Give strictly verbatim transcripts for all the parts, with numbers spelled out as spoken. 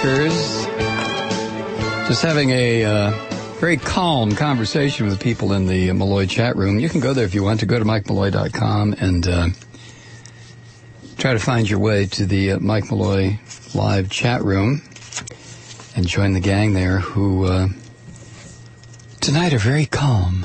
Makers. Just having a uh, very calm conversation with people in the Malloy chat room. You can go there if you want to. Go to mike malloy dot com and uh, try to find your way to the uh, Mike Malloy live chat room and join the gang there who uh, tonight are very calm.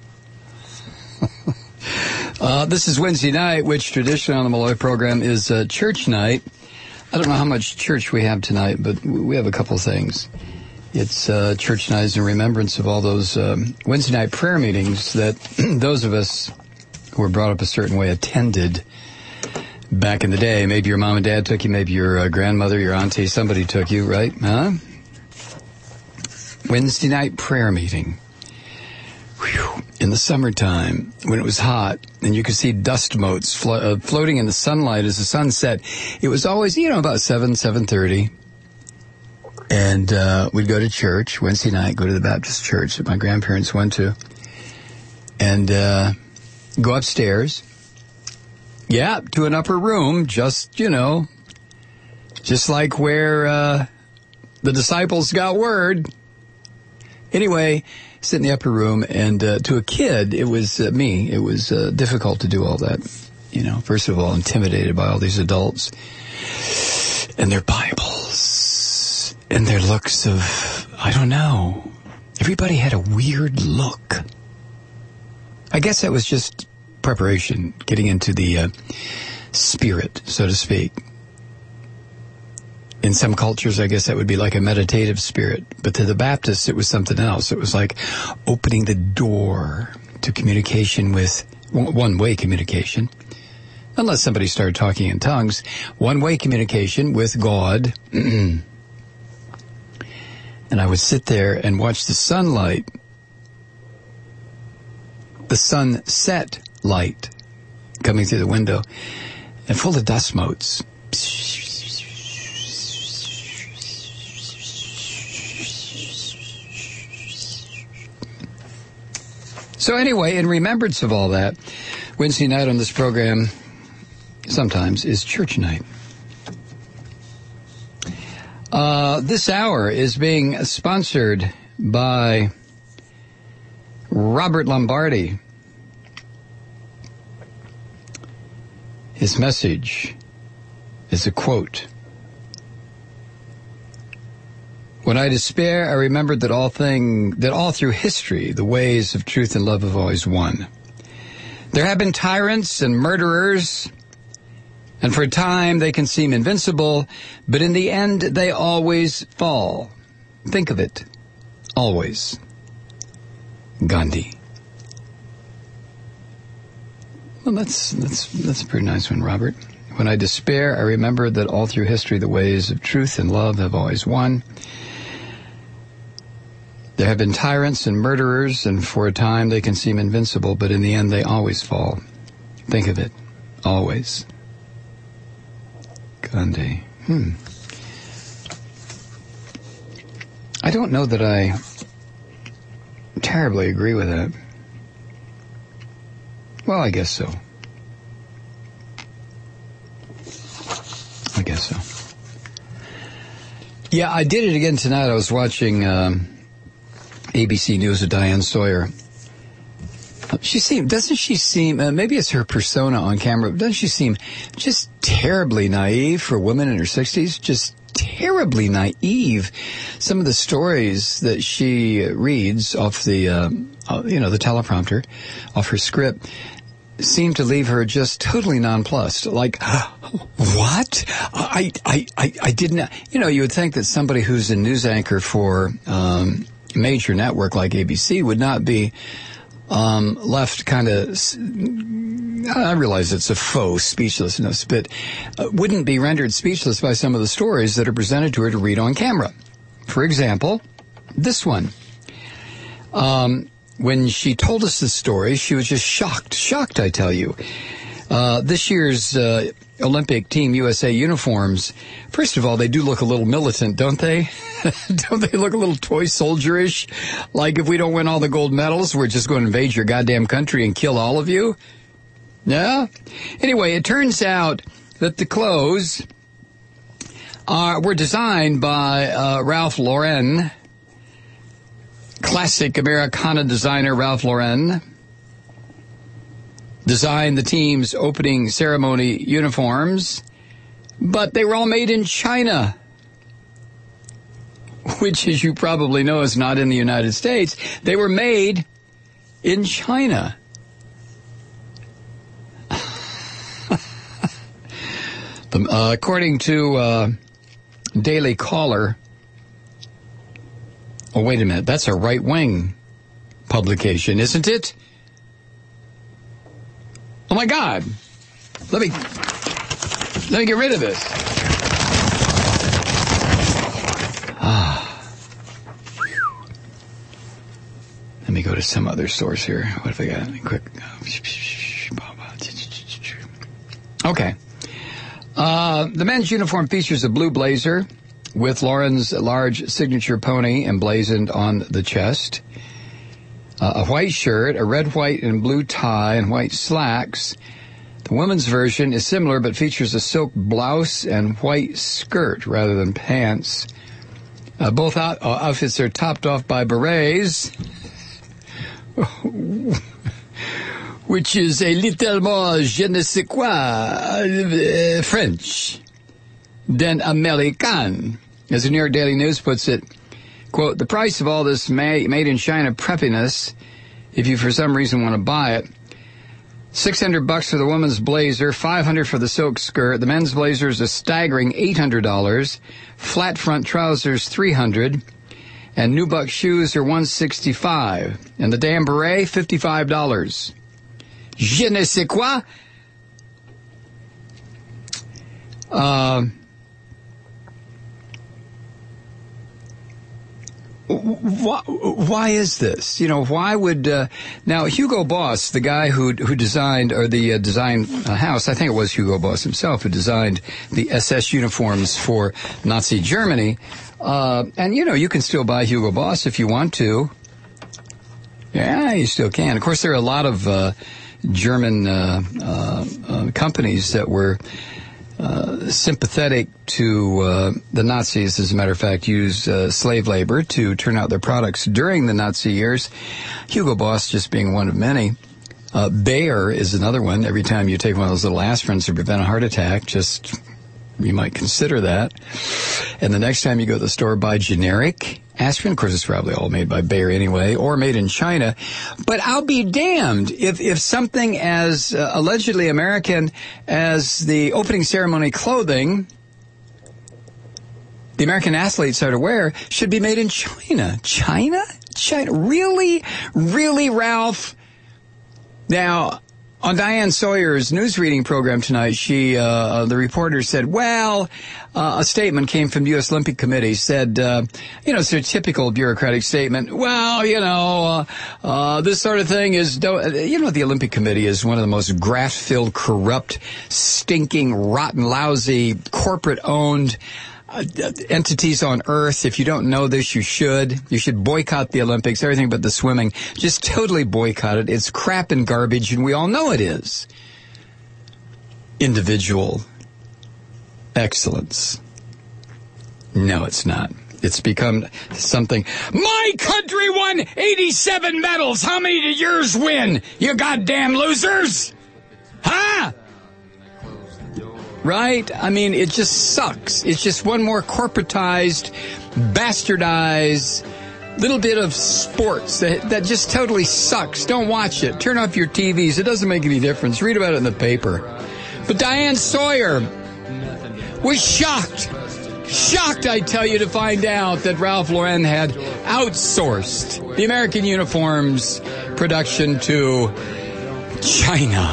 uh, this is Wednesday night, which traditionally on the Malloy program is uh, church night. I don't know how much church we have tonight, but we have a couple things. It's uh, church night in remembrance of all those um, Wednesday night prayer meetings that those of us who were brought up a certain way attended back in the day. Maybe your mom and dad took you, maybe your uh, grandmother, your auntie, somebody took you, right? Huh? Wednesday night prayer meeting. Whew. In the summertime, when it was hot, and you could see dust motes flo- uh, floating in the sunlight as the sun set, it was always, you know, about seven, seven thirty. And uh, we'd go to church Wednesday night, go to the Baptist church that my grandparents went to, and uh, go upstairs. Yeah, to an upper room, just, you know, just like where uh, the disciples got word. Anyway, sit in the upper room, and uh, to a kid, it was uh, me, it was uh, difficult to do all that. You know, first of all, intimidated by all these adults and their Bibles and their looks of, I don't know, everybody had a weird look. I guess that was just preparation, getting into the uh, spirit, so to speak. In some cultures, I guess that would be like a meditative spirit. But to the Baptists, it was something else. It was like opening the door to communication with, one-way communication. Unless somebody started talking in tongues. One-way communication with God. And I would sit there and watch the sunlight, the sunset light coming through the window, and full of dust motes. So anyway, in remembrance of all that, Wednesday night on this program sometimes is church night. Uh, this hour is being sponsored by Robert Lombardi. His message is a quote. When I despair, I remembered that all thing, that all through history, the ways of truth and love have always won. There have been tyrants and murderers, and for a time they can seem invincible, but in the end they always fall. Think of it. Always. Gandhi. Well, that's, that's, that's a pretty nice one, Robert. When I despair, I remember that all through history, the ways of truth and love have always won. There have been tyrants and murderers, and for a time they can seem invincible, but in the end they always fall. Think of it. Always. Gandhi. Hmm. I don't know that I terribly agree with that. Well, I guess so. I guess so. Yeah, I did it again tonight. I was watching um, A B C News with Diane Sawyer. She seemed, doesn't she seem, uh, maybe it's her persona on camera, doesn't she seem just terribly naive for a woman in her sixties? Just terribly naive. Some of the stories that she reads off the, uh, uh, you know, the teleprompter, off her script, seem to leave her just totally nonplussed. Like, what? I, I, I, I didn't, you know, you would think that somebody who's a news anchor for um, a major network like A B C would not be um, left kind of, I realize it's a faux speechlessness, but uh, wouldn't be rendered speechless by some of the stories that are presented to her to read on camera. For example, this one. Um, When she told us this story, she was just shocked. Shocked, I tell you. Uh, this year's uh, Olympic Team U S A uniforms, first of all, they do look a little militant, don't they? Don't they look a little toy soldierish? Like if we don't win all the gold medals, we're just going to invade your goddamn country and kill all of you? Yeah? Anyway, it turns out that the clothes are, were designed by uh, Ralph Lauren, classic Americana designer Ralph Lauren. Designed the team's opening ceremony uniforms, but they were all made in China, which, as you probably know, is not in the United States. They were made in China. the, uh, according to uh, Daily Caller, oh, wait a minute, that's a right-wing publication, isn't it? Oh my God! Let me let me get rid of this. Ah. Let me go to some other source here. What have I got? Quick. Okay. Uh, the men's uniform features a blue blazer with Lauren's large signature pony emblazoned on the chest. Uh, a white shirt, a red, white, and blue tie, and white slacks. The women's version is similar, but features a silk blouse and white skirt rather than pants. Uh, both out, uh, outfits are topped off by berets, which is a little more je ne sais quoi uh, French than American. As the New York Daily News puts it, quote, the price of all this made in China preppiness, if you for some reason want to buy it, six hundred bucks for the woman's blazer, five hundred for the silk skirt. The men's blazer is a staggering eight hundred dollars. Flat front trousers, three hundred dollars. And nubuck shoes are one hundred sixty-five dollars. And the damn beret, fifty-five dollars. Je ne sais quoi? Uh... Why, why is this? You know, why would, uh, now Hugo Boss, the guy who who designed, or the uh, design uh, house, I think it was Hugo Boss himself who designed the S S uniforms for Nazi Germany. Uh, and, you know, you can still buy Hugo Boss if you want to. Yeah, you still can. Of course, there are a lot of uh, German uh, uh, uh, companies that were Uh, sympathetic to uh, the Nazis, as a matter of fact, used uh, slave labor to turn out their products during the Nazi years. Hugo Boss just being one of many. Uh, Bayer is another one. Every time you take one of those little aspirins to prevent a heart attack, just you might consider that. And the next time you go to the store, buy generic aspirin. Of course, it's probably all made by Bayer anyway, or made in China. But I'll be damned if, if something as uh, allegedly American as the opening ceremony clothing the American athletes are to wear should be made in China. China? China? Really? Really, Ralph? Now, on Diane Sawyer's news reading program tonight, she, uh, the reporter said, well, uh, a statement came from the U S Olympic Committee, said, uh, you know, it's a typical bureaucratic statement. Well, you know, uh, uh, this sort of thing is, you know, the Olympic Committee is one of the most graft-filled, corrupt, stinking, rotten, lousy, corporate-owned Uh, entities on earth. If you don't know this, you should. You should boycott the Olympics, everything but the swimming. Just totally boycott it. It's crap and garbage, and we all know it is. Individual excellence. No, it's not. It's become something. My country won eighty-seven medals. How many did yours win, you goddamn losers? Huh? Right? I mean, it just sucks. It's just one more corporatized, bastardized little bit of sports that, that just totally sucks. Don't watch it. Turn off your T Vs. It doesn't make any difference. Read about it in the paper. But Diane Sawyer was shocked. Shocked, I tell you, to find out that Ralph Lauren had outsourced the American uniforms production to China.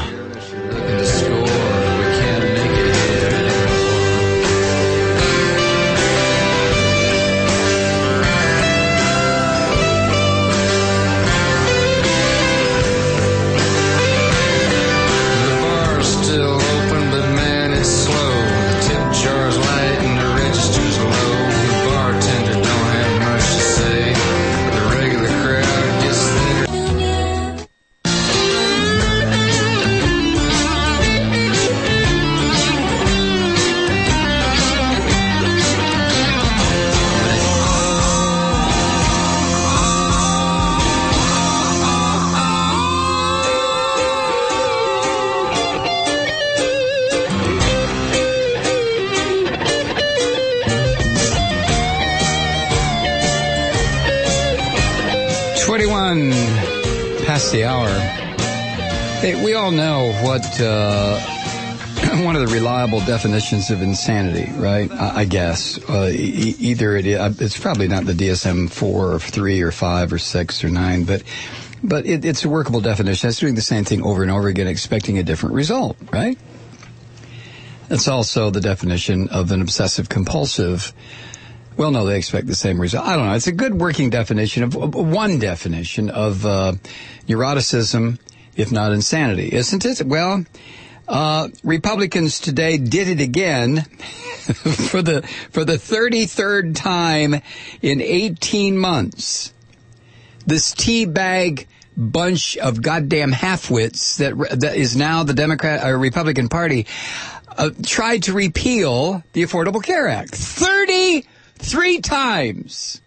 twenty-one past the hour. Hey, we all know what uh, one of the reliable definitions of insanity, right? I, I guess uh, e- either it is, it's probably not the D S M four or three or five or six or nine, but but it, it's a workable definition. That's doing the same thing over and over again, expecting a different result, right? That's also the definition of an obsessive compulsive. Well, no, they expect the same result. I don't know. It's a good working definition of one definition of uh, neuroticism, if not insanity, isn't it? Well, uh, Republicans today did it again for the for the thirty-third time in eighteen months. This teabag bunch of goddamn halfwits that that is now the Democrat or Republican Party uh, tried to repeal the Affordable Care Act. Thirty. Three times.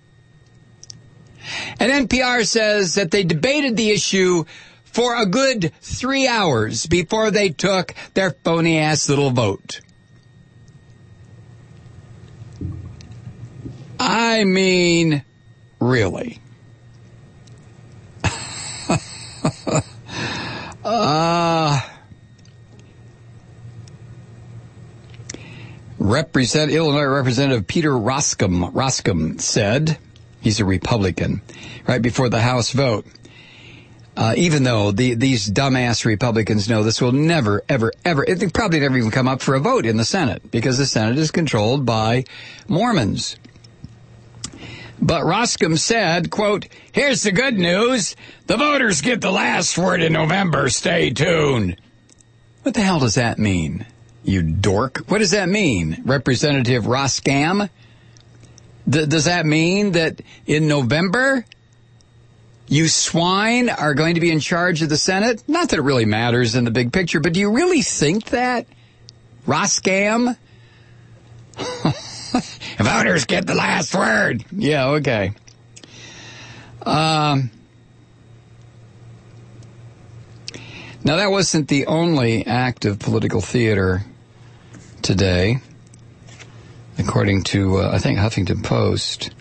And N P R says that they debated the issue for a good three hours before they took their phony-ass little vote. I mean, really. uh... Represent, Illinois Representative Peter Roskam, Roskam said, he's a Republican, right before the House vote, uh, even though the, these dumbass Republicans know this will never, ever, ever, it will probably never even come up for a vote in the Senate, because the Senate is controlled by Mormons. But Roskam said, quote, "Here's the good news. The voters get the last word in November. Stay tuned." What the hell does that mean? You dork. What does that mean, Representative Roskam? Th- does that mean that in November, you swine are going to be in charge of the Senate? Not that it really matters in the big picture, but do you really think that, Roskam? Voters get the last word. Yeah, okay. Um... Now, that wasn't the only act of political theater today, according to, uh, I think, Huffington Post,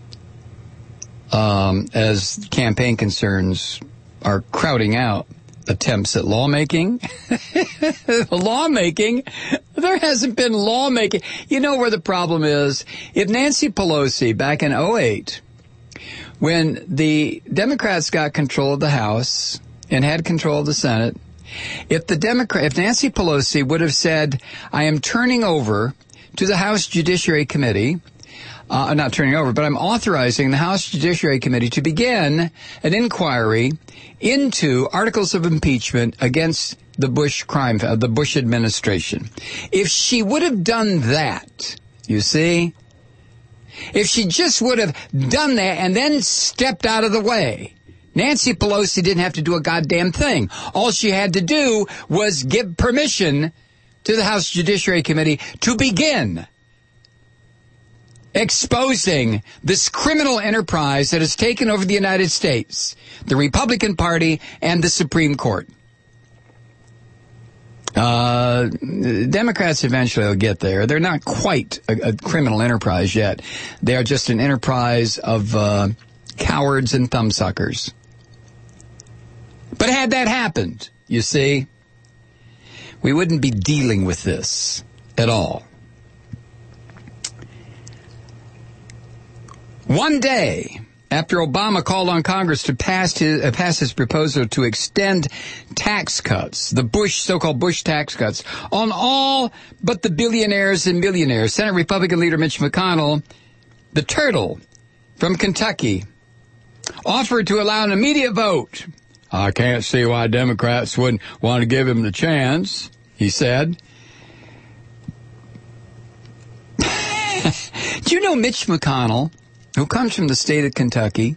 um, as campaign concerns are crowding out attempts at lawmaking. Lawmaking? There hasn't been lawmaking. You know where the problem is? If Nancy Pelosi, back in oh eight, when the Democrats got control of the House and had control of the Senate, if the Democrat, if Nancy Pelosi would have said, "I am turning over to the House Judiciary Committee," uh, not turning over, but I'm authorizing the House Judiciary Committee to begin an inquiry into articles of impeachment against the Bush crime, uh, the Bush administration. If she would have done that, you see, if she just would have done that and then stepped out of the way, Nancy Pelosi didn't have to do a goddamn thing. All she had to do was give permission to the House Judiciary Committee to begin exposing this criminal enterprise that has taken over the United States, the Republican Party and the Supreme Court. Uh, Democrats eventually will get there. They're not quite a, a criminal enterprise yet. They are just an enterprise of uh, cowards and thumbsuckers. But had that happened, you see, we wouldn't be dealing with this at all. One day after Obama called on Congress to pass his, uh, pass his proposal to extend tax cuts, the Bush, so-called Bush tax cuts, on all but the billionaires and millionaires, Senate Republican leader Mitch McConnell, the turtle from Kentucky, offered to allow an immediate vote. "I can't see why Democrats wouldn't want to give him the chance," he said. Do you know Mitch McConnell, who comes from the state of Kentucky,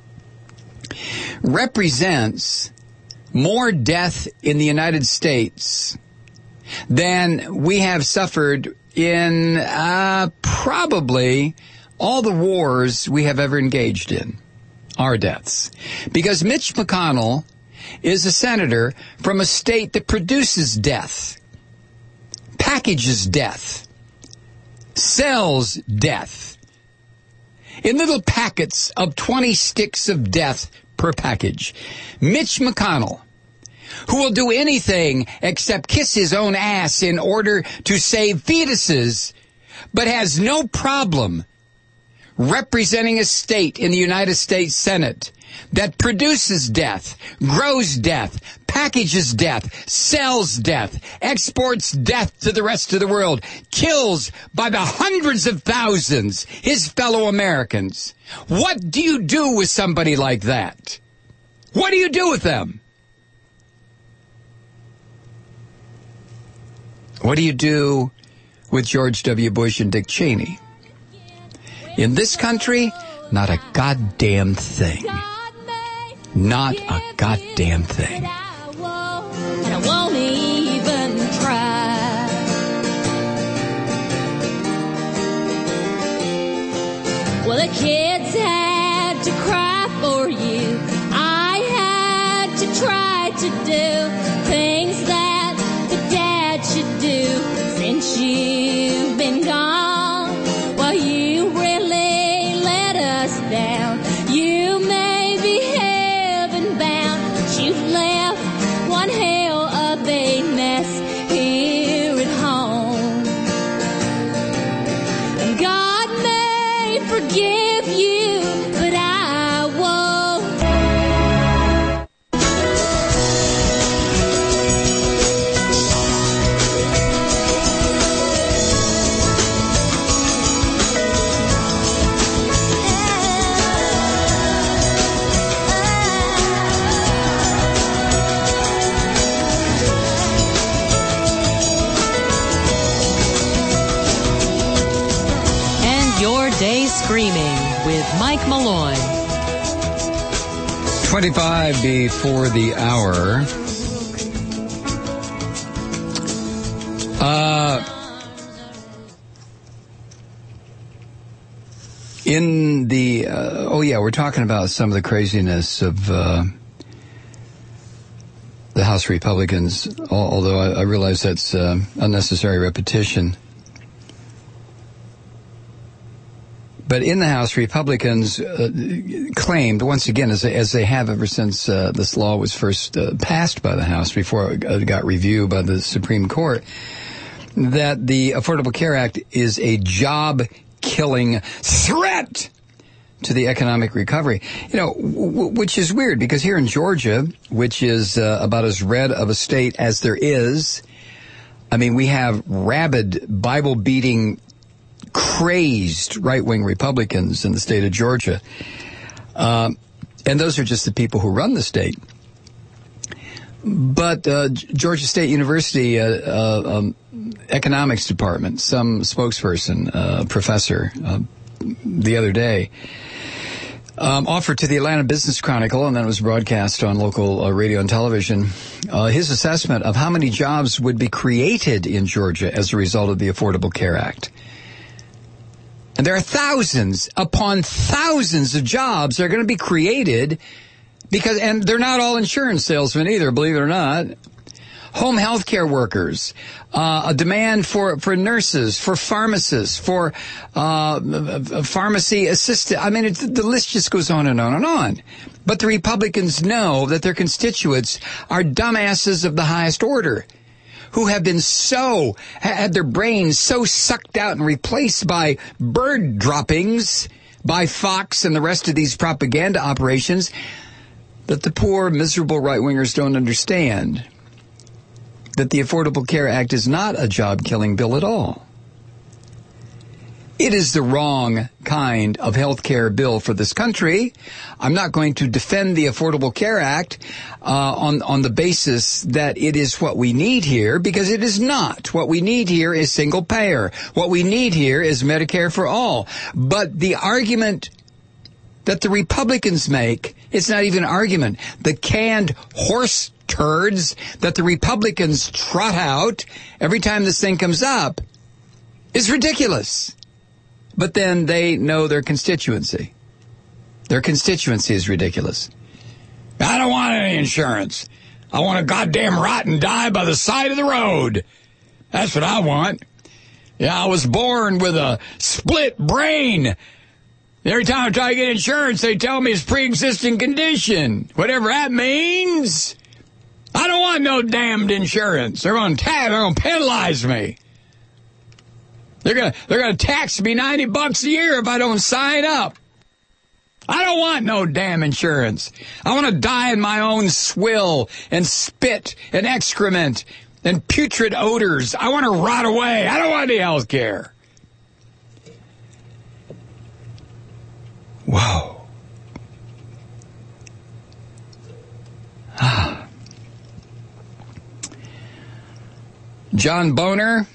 represents more death in the United States than we have suffered in uh, probably all the wars we have ever engaged in. Our deaths. Because Mitch McConnell is a senator from a state that produces death, packages death, sells death. in little packets of twenty sticks of death per package. Mitch McConnell, who will do anything except kiss his own ass in order to save fetuses, but has no problem representing a state in the United States Senate that produces death, grows death, packages death, sells death, exports death to the rest of the world, kills by the hundreds of thousands his fellow Americans. What do you do with somebody like that? What do you do with them? What do you do with George W. Bush and Dick Cheney? In this country, not a goddamn thing. Not a goddamn thing. And I won't even try. Well, the kids had to cry for you. I had to try to do things that the dad should do since you've been gone. Well, you really let us down. You may be heaven bound, but you've left one hell of a mess here at home. And God may forgive you, but I won't. Your Day Screaming with Mike Malloy. twenty-five before the hour. Uh, in the, uh, oh yeah, we're talking about some of the craziness of uh, the House Republicans, although I, I realize that's uh, unnecessary repetition. But in the House, Republicans uh, claimed, once again, as they, as they have ever since uh, this law was first uh, passed by the House, before it got reviewed by the Supreme Court, that the Affordable Care Act is a job-killing threat to the economic recovery. You know, w- which is weird, because here in Georgia, which is uh, about as red of a state as there is, I mean, we have rabid, Bible-beating, crazed right-wing Republicans in the state of Georgia. Um, and those are just the people who run the state. But uh, Georgia State University uh, uh, um, economics department, some spokesperson, uh, professor, uh, the other day, um, offered to the Atlanta Business Chronicle, and then it was broadcast on local uh, radio and television, uh, his assessment of how many jobs would be created in Georgia as a result of the Affordable Care Act. And there are thousands upon thousands of jobs that are going to be created because, and they're not all insurance salesmen either, believe it or not. Home health care workers, uh, a demand for, for nurses, for pharmacists, for, uh, pharmacy assistant. I mean, it, the list just goes on and on and on. But the Republicans know that their constituents are dumbasses of the highest order, who have been so, had their brains so sucked out and replaced by bird droppings, by Fox and the rest of these propaganda operations, that the poor, miserable right-wingers don't understand that the Affordable Care Act is not a job-killing bill at all. It is the wrong kind of health care bill for this country. I'm not going to defend the Affordable Care Act uh, on, on the basis that it is what we need here, because it is not. What we need here is single payer. What we need here is Medicare for all. But the argument that the Republicans make, it's not even an argument. The canned horse turds that the Republicans trot out every time this thing comes up is ridiculous. But then they know their constituency. Their constituency is ridiculous. I don't want any insurance. I want a goddamn rot and die by the side of the road. That's what I want. Yeah, I was born with a split brain. Every time I try to get insurance, they tell me it's pre-existing condition. Whatever that means. I don't want no damned insurance. They're going to tax, they're going to penalize me. They're going to, they're going to tax me ninety bucks a year if I don't sign up. I don't want no damn insurance. I want to die in my own swill and spit and excrement and putrid odors. I want to rot away. I don't want any health care. Whoa. Ah. John Boner,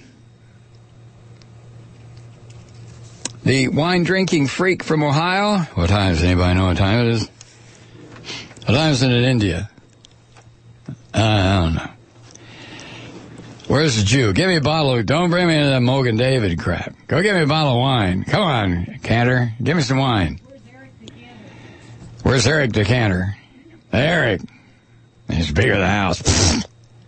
the wine-drinking freak from Ohio. What time does anybody know what time it is? What time is it in India? Uh, I don't know. Where's the Jew? Give me a bottle of... Don't bring me into that Mogan David crap. Go get me a bottle of wine. Come on, Cantor. Give me some wine. Where's Eric DeCanter? Eric. He's bigger than the house.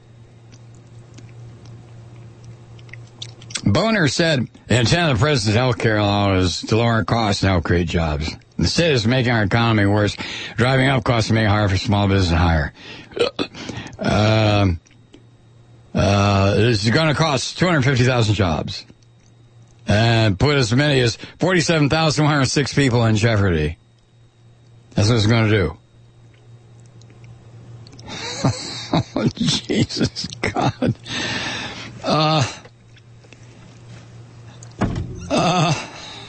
Boner said, the intent of the president's health care law is to lower costs and help create jobs. Instead, it's making our economy worse, driving up costs and making it harder for small business and higher. Um... Uh, it's going to cost two hundred fifty thousand jobs and put as many as forty-seven thousand one hundred six people in jeopardy. That's what it's going to do. Oh, Jesus God. Uh, uh,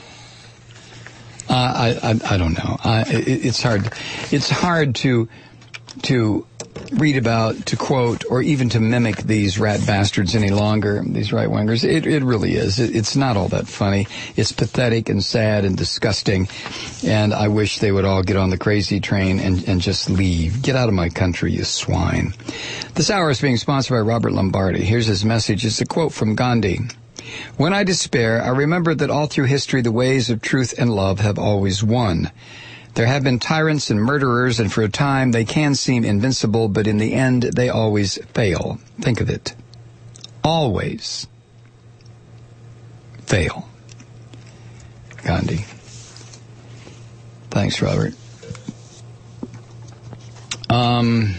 I, I, I don't know. I, it, it's hard. It's hard to, to, read about, to quote, or even to mimic these rat bastards any longer, these right-wingers. It, it really is. It, it's not all that funny. It's pathetic and sad and disgusting, and I wish they would all get on the crazy train and, and just leave. Get out of my country, you swine. This hour is being sponsored by Robert Lombardi. Here's his message. It's a quote from Gandhi. When I despair, I remember that all through history the ways of truth and love have always won. There have been tyrants and murderers, and for a time they can seem invincible, but in the end they always fail. Think of it. Always fail. Gandhi. Thanks, Robert. Um,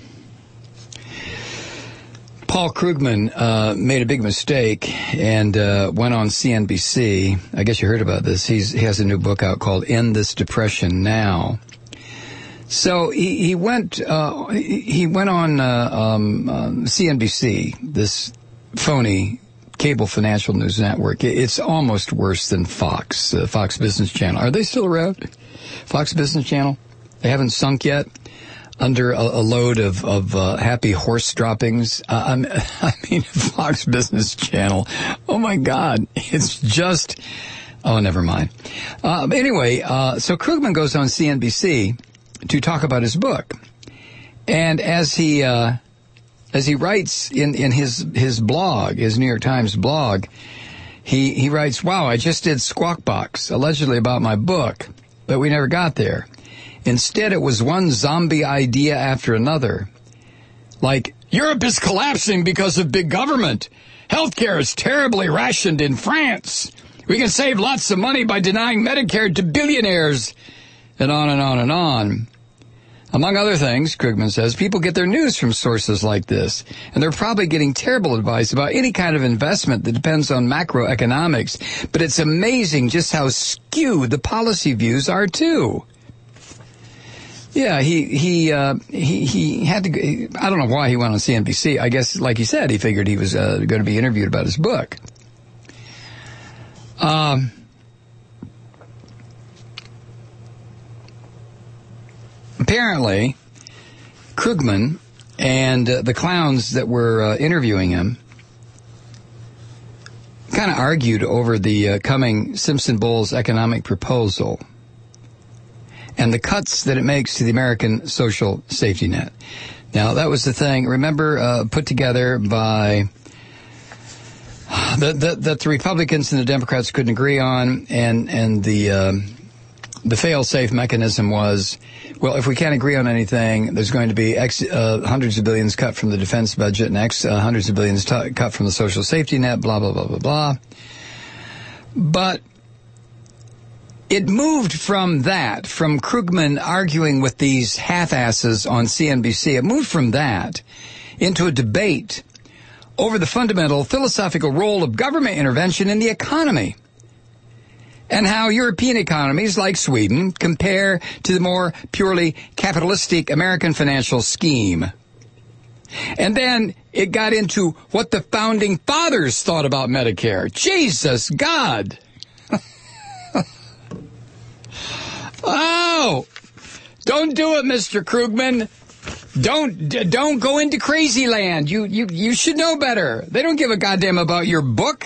Paul Krugman uh, made a big mistake and uh, went on C N B C. I guess you heard about this. He's, he has a new book out called End This Depression Now. So he, he went uh, he went on uh, um, um, C N B C, this phony cable financial news network. It's almost worse than Fox, uh, Fox Business Channel. Are they still around? Fox Business Channel? They haven't sunk yet? Under a, a load of, of uh, happy horse droppings. Uh, I'm, I mean, Fox Business Channel. Oh, my God. It's just... Oh, never mind. Uh, but anyway, uh, so Krugman goes on C N B C to talk about his book. And as he uh, as he writes in, in his, his blog, his New York Times blog, he, he writes, wow, I just did Squawk Box, allegedly about my book, but we never got there. Instead, it was one zombie idea after another. Like, Europe is collapsing because of big government. Healthcare is terribly rationed in France. We can save lots of money by denying Medicare to billionaires. And on and on and on. Among other things, Krugman says, people get their news from sources like this. And they're probably getting terrible advice about any kind of investment that depends on macroeconomics. But it's amazing just how skewed the policy views are, too. Yeah, he he uh, he he had to. I don't know why he went on C N B C. I guess, like he said, he figured he was uh, going to be interviewed about his book. Um, apparently, Krugman and uh, the clowns that were uh, interviewing him kind of argued over the uh, coming Simpson-Bowles economic proposal and the cuts that it makes to the American social safety net. Now, that was the thing, remember, uh, put together by that the, the, the Republicans and the Democrats couldn't agree on, and and the uh, the fail-safe mechanism was, well, if we can't agree on anything, there's going to be X uh, hundreds of billions cut from the defense budget and X uh, hundreds of billions t- cut from the social safety net, blah, blah, blah, blah, blah. But it moved from that, from Krugman arguing with these half-asses on C N B C, it moved from that into a debate over the fundamental philosophical role of government intervention in the economy and how European economies like Sweden compare to the more purely capitalistic American financial scheme. And then it got into what the founding fathers thought about Medicare. Jesus God! Oh! Don't do it, Mister Krugman. Don't don't go into crazy land. You you you should know better. They don't give a goddamn about your book.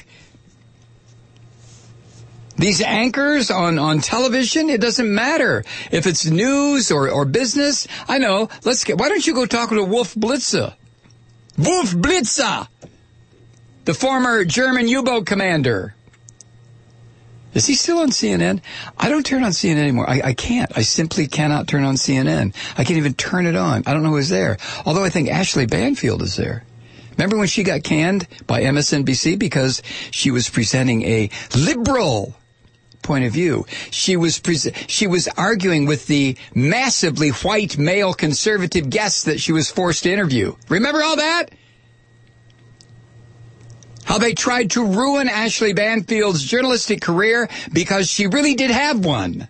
These anchors on, on television, it doesn't matter if it's news or, or business. I know. Let's get. Why don't you go talk to Wolf Blitzer? Wolf Blitzer, the former German U-boat commander. Is he still on C N N? I don't turn on C N N anymore. I, I can't. I simply cannot turn on C N N. I can't even turn it on. I don't know who's there. Although I think Ashley Banfield is there. Remember when she got canned by M S N B C because she was presenting a liberal point of view? She was pre- she was arguing with the massively white male conservative guests that she was forced to interview. Remember all that? How they tried to ruin Ashley Banfield's journalistic career because she really did have one.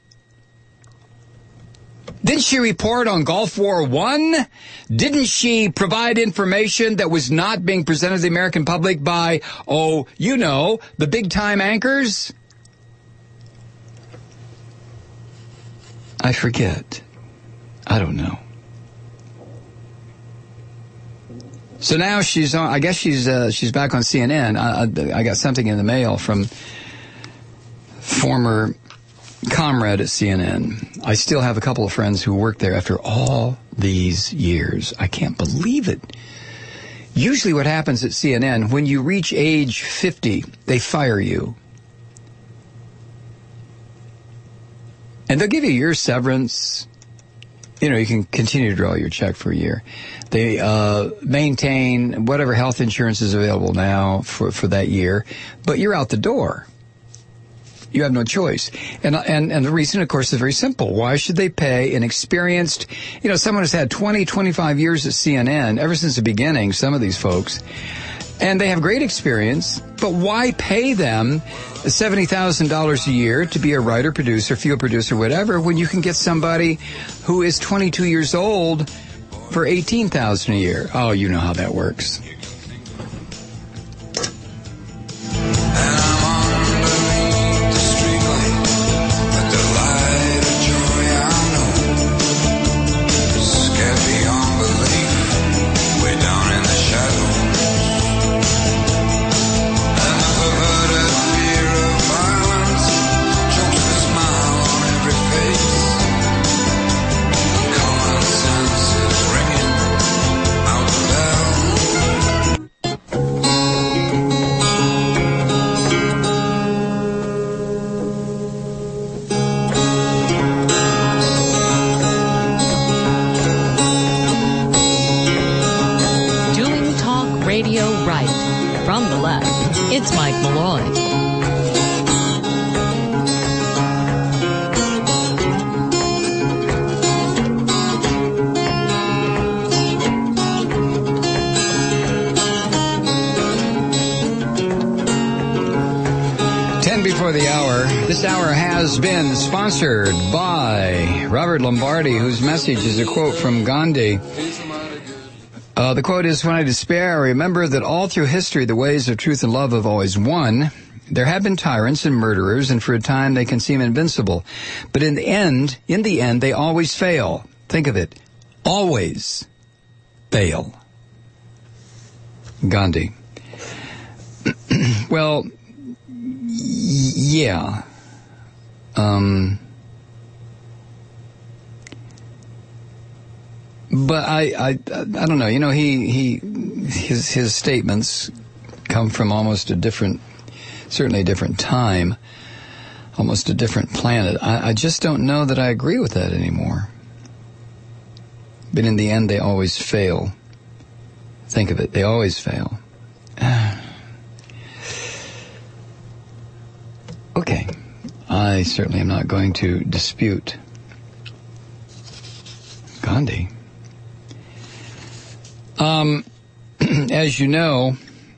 Didn't she report on Gulf War One? Didn't she provide information that was not being presented to the American public by, oh, you know, the big-time anchors? I forget. I don't know. So now she's on, I guess she's uh, she's back on C N N. I, I, I got something in the mail from former comrade at C N N. I still have a couple of friends who work there after all these years. I can't believe it. Usually what happens at C N N, when you reach age fifty, they fire you. And they'll give you your severance. You know, you can continue to draw your check for a year. They uh, maintain whatever health insurance is available now for, for that year, but you're out the door. You have no choice. And, and, and the reason, of course, is very simple. Why should they pay an experienced, you know, someone who's had twenty, twenty-five years at C N N, ever since the beginning, some of these folks, and they have great experience, but why pay them seventy thousand dollars a year to be a writer, producer, field producer, whatever, when you can get somebody who is twenty-two years old for eighteen thousand dollars a year? Oh, you know how that works. It's Mike Malloy. Ten before the hour. This hour has been sponsored by Robert Lombardi, whose message is a quote from Gandhi. Uh, the quote is, "When I despair, I remember that all through history the ways of truth and love have always won. There have been tyrants and murderers, and for a time they can seem invincible. But in the end, in the end, they always fail. Think of it. Always fail." Gandhi. Well, y- yeah. Um... But I, I, I don't know. You know, he, he, his, his statements come from almost a different, certainly a different time, almost a different planet. I, I just don't know that I agree with that anymore. But in the end, they always fail. Think of it. They always fail. Okay. I I certainly am not going to dispute Gandhi. Um, as you know,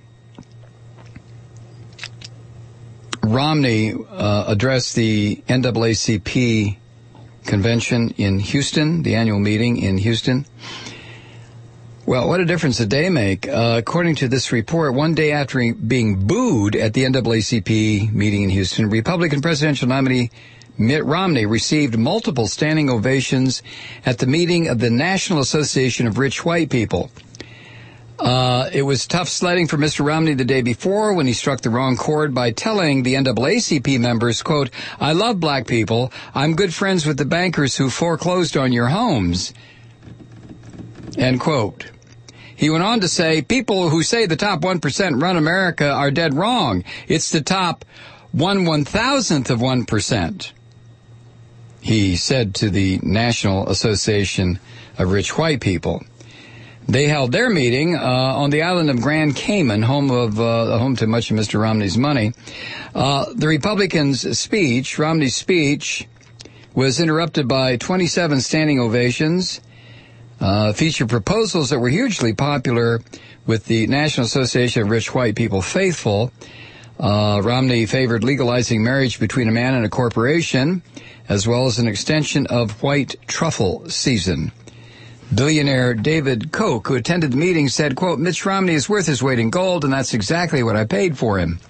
Romney uh, addressed the N double A C P convention in Houston, the annual meeting in Houston. Well, what a difference a day make. Uh, according to this report, one day after being booed at the N double A C P meeting in Houston, Republican presidential nominee Mitt Romney received multiple standing ovations at the meeting of the National Association of Rich White People. Uh, it was tough sledding for Mister Romney the day before when he struck the wrong chord by telling the N double A C P members, quote, "I love black people. I'm good friends with the bankers who foreclosed on your homes." End quote. He went on to say, people who say the top one percent run America are dead wrong. It's the top one one-thousandth of one percent. He said to the National Association of Rich White People. They held their meeting uh, on the island of Grand Cayman, home of uh, home to much of Mister Romney's money. Uh, the Republicans' speech, Romney's speech, was interrupted by twenty-seven standing ovations, uh, featured proposals that were hugely popular with the National Association of Rich White People faithful. Uh, Romney favored legalizing marriage between a man and a corporation, as well as an extension of white truffle season. Billionaire David Koch, who attended the meeting, said, quote, "Mitch Romney is worth his weight in gold, and that's exactly what I paid for him."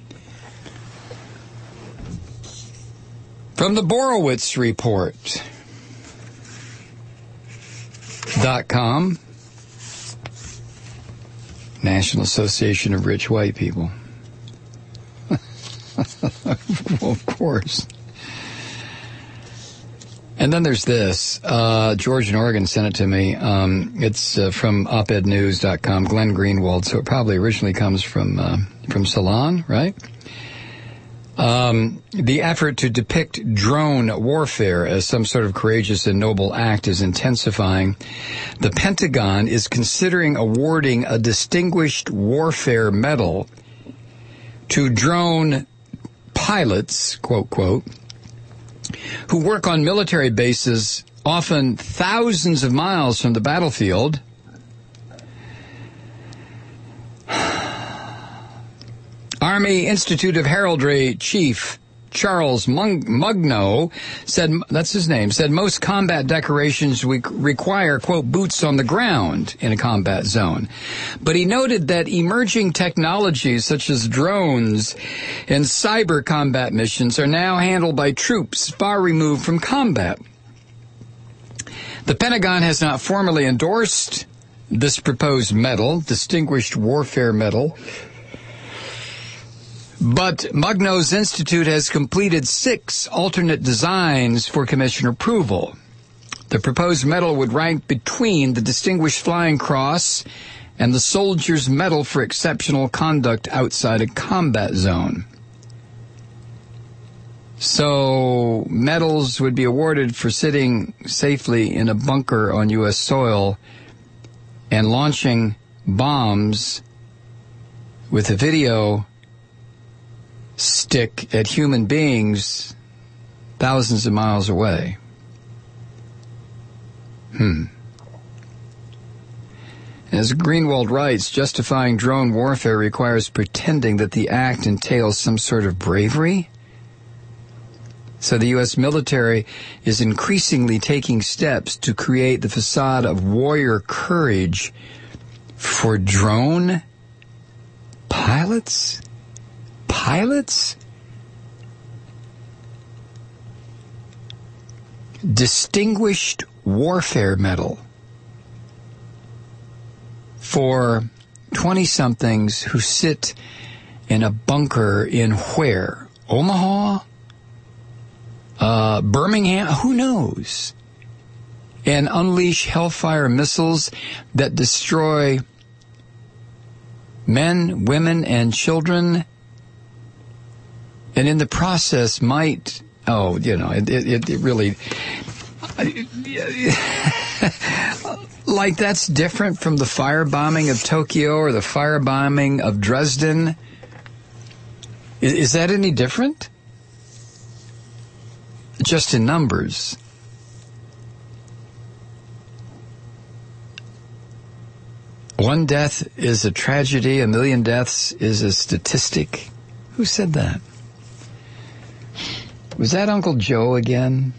From the Borowitz Report dot com, National Association of Rich White People. Well, of course. And then there's this. Uh, George in Oregon sent it to me. Um, it's uh, from op ed news dot com, Glenn Greenwald, so it probably originally comes from uh, from Ceylon, right? Um, the effort to depict drone warfare as some sort of courageous and noble act is intensifying. The Pentagon is considering awarding a Distinguished Warfare Medal to drone pilots, quote, quote, who work on military bases often thousands of miles from the battlefield. Army Institute of Heraldry Chief Charles Mugno said, that's his name, said most combat decorations we require, quote, boots on the ground in a combat zone. But he noted that emerging technologies such as drones and cyber combat missions are now handled by troops far removed from combat. The Pentagon has not formally endorsed this proposed medal, Distinguished Warfare Medal, but Mugno's Institute has completed six alternate designs for commission approval. The proposed medal would rank between the Distinguished Flying Cross and the Soldier's Medal for Exceptional Conduct Outside a Combat Zone. So medals would be awarded for sitting safely in a bunker on U S soil and launching bombs with a video stick at human beings thousands of miles away. Hmm. As Greenwald writes, justifying drone warfare requires pretending that the act entails some sort of bravery. So the U S military is increasingly taking steps to create the facade of warrior courage for drone pilots? Pilots? Distinguished Warfare Medal for twenty-somethings who sit in a bunker in where? Omaha? Uh, Birmingham? Who knows? And unleash Hellfire missiles that destroy men, women, and children, and in the process might, oh, you know, it, it, it really, like that's different from the firebombing of Tokyo or the firebombing of Dresden. Is, is that any different? just in numbers. One death is a tragedy, a million deaths is a statistic. Who said that? Was that Uncle Joe again?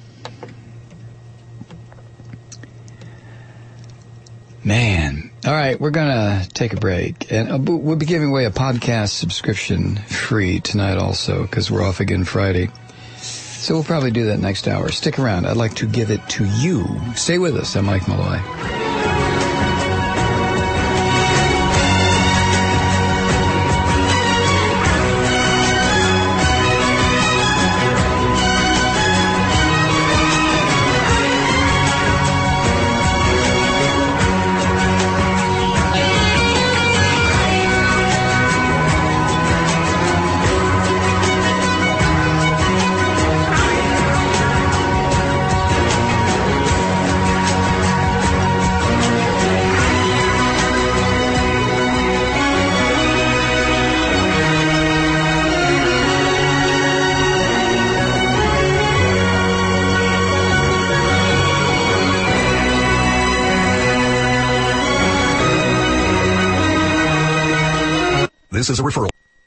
Man. All right, we're going to take a break. And we'll be giving away a podcast subscription free tonight also, because we're off again Friday. So we'll probably do that next hour. Stick around. I'd like to give it to you. Stay with us. I'm Mike Malloy. This is a referral.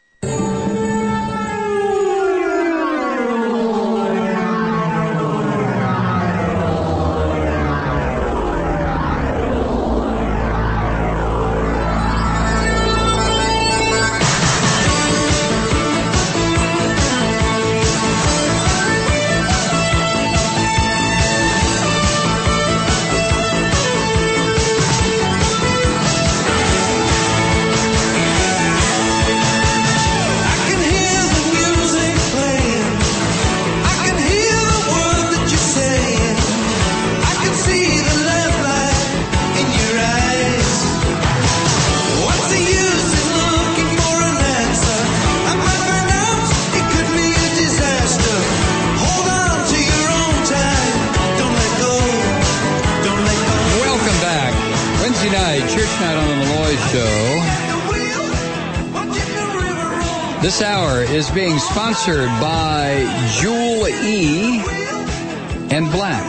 This hour is being sponsored by Jewel E and Black.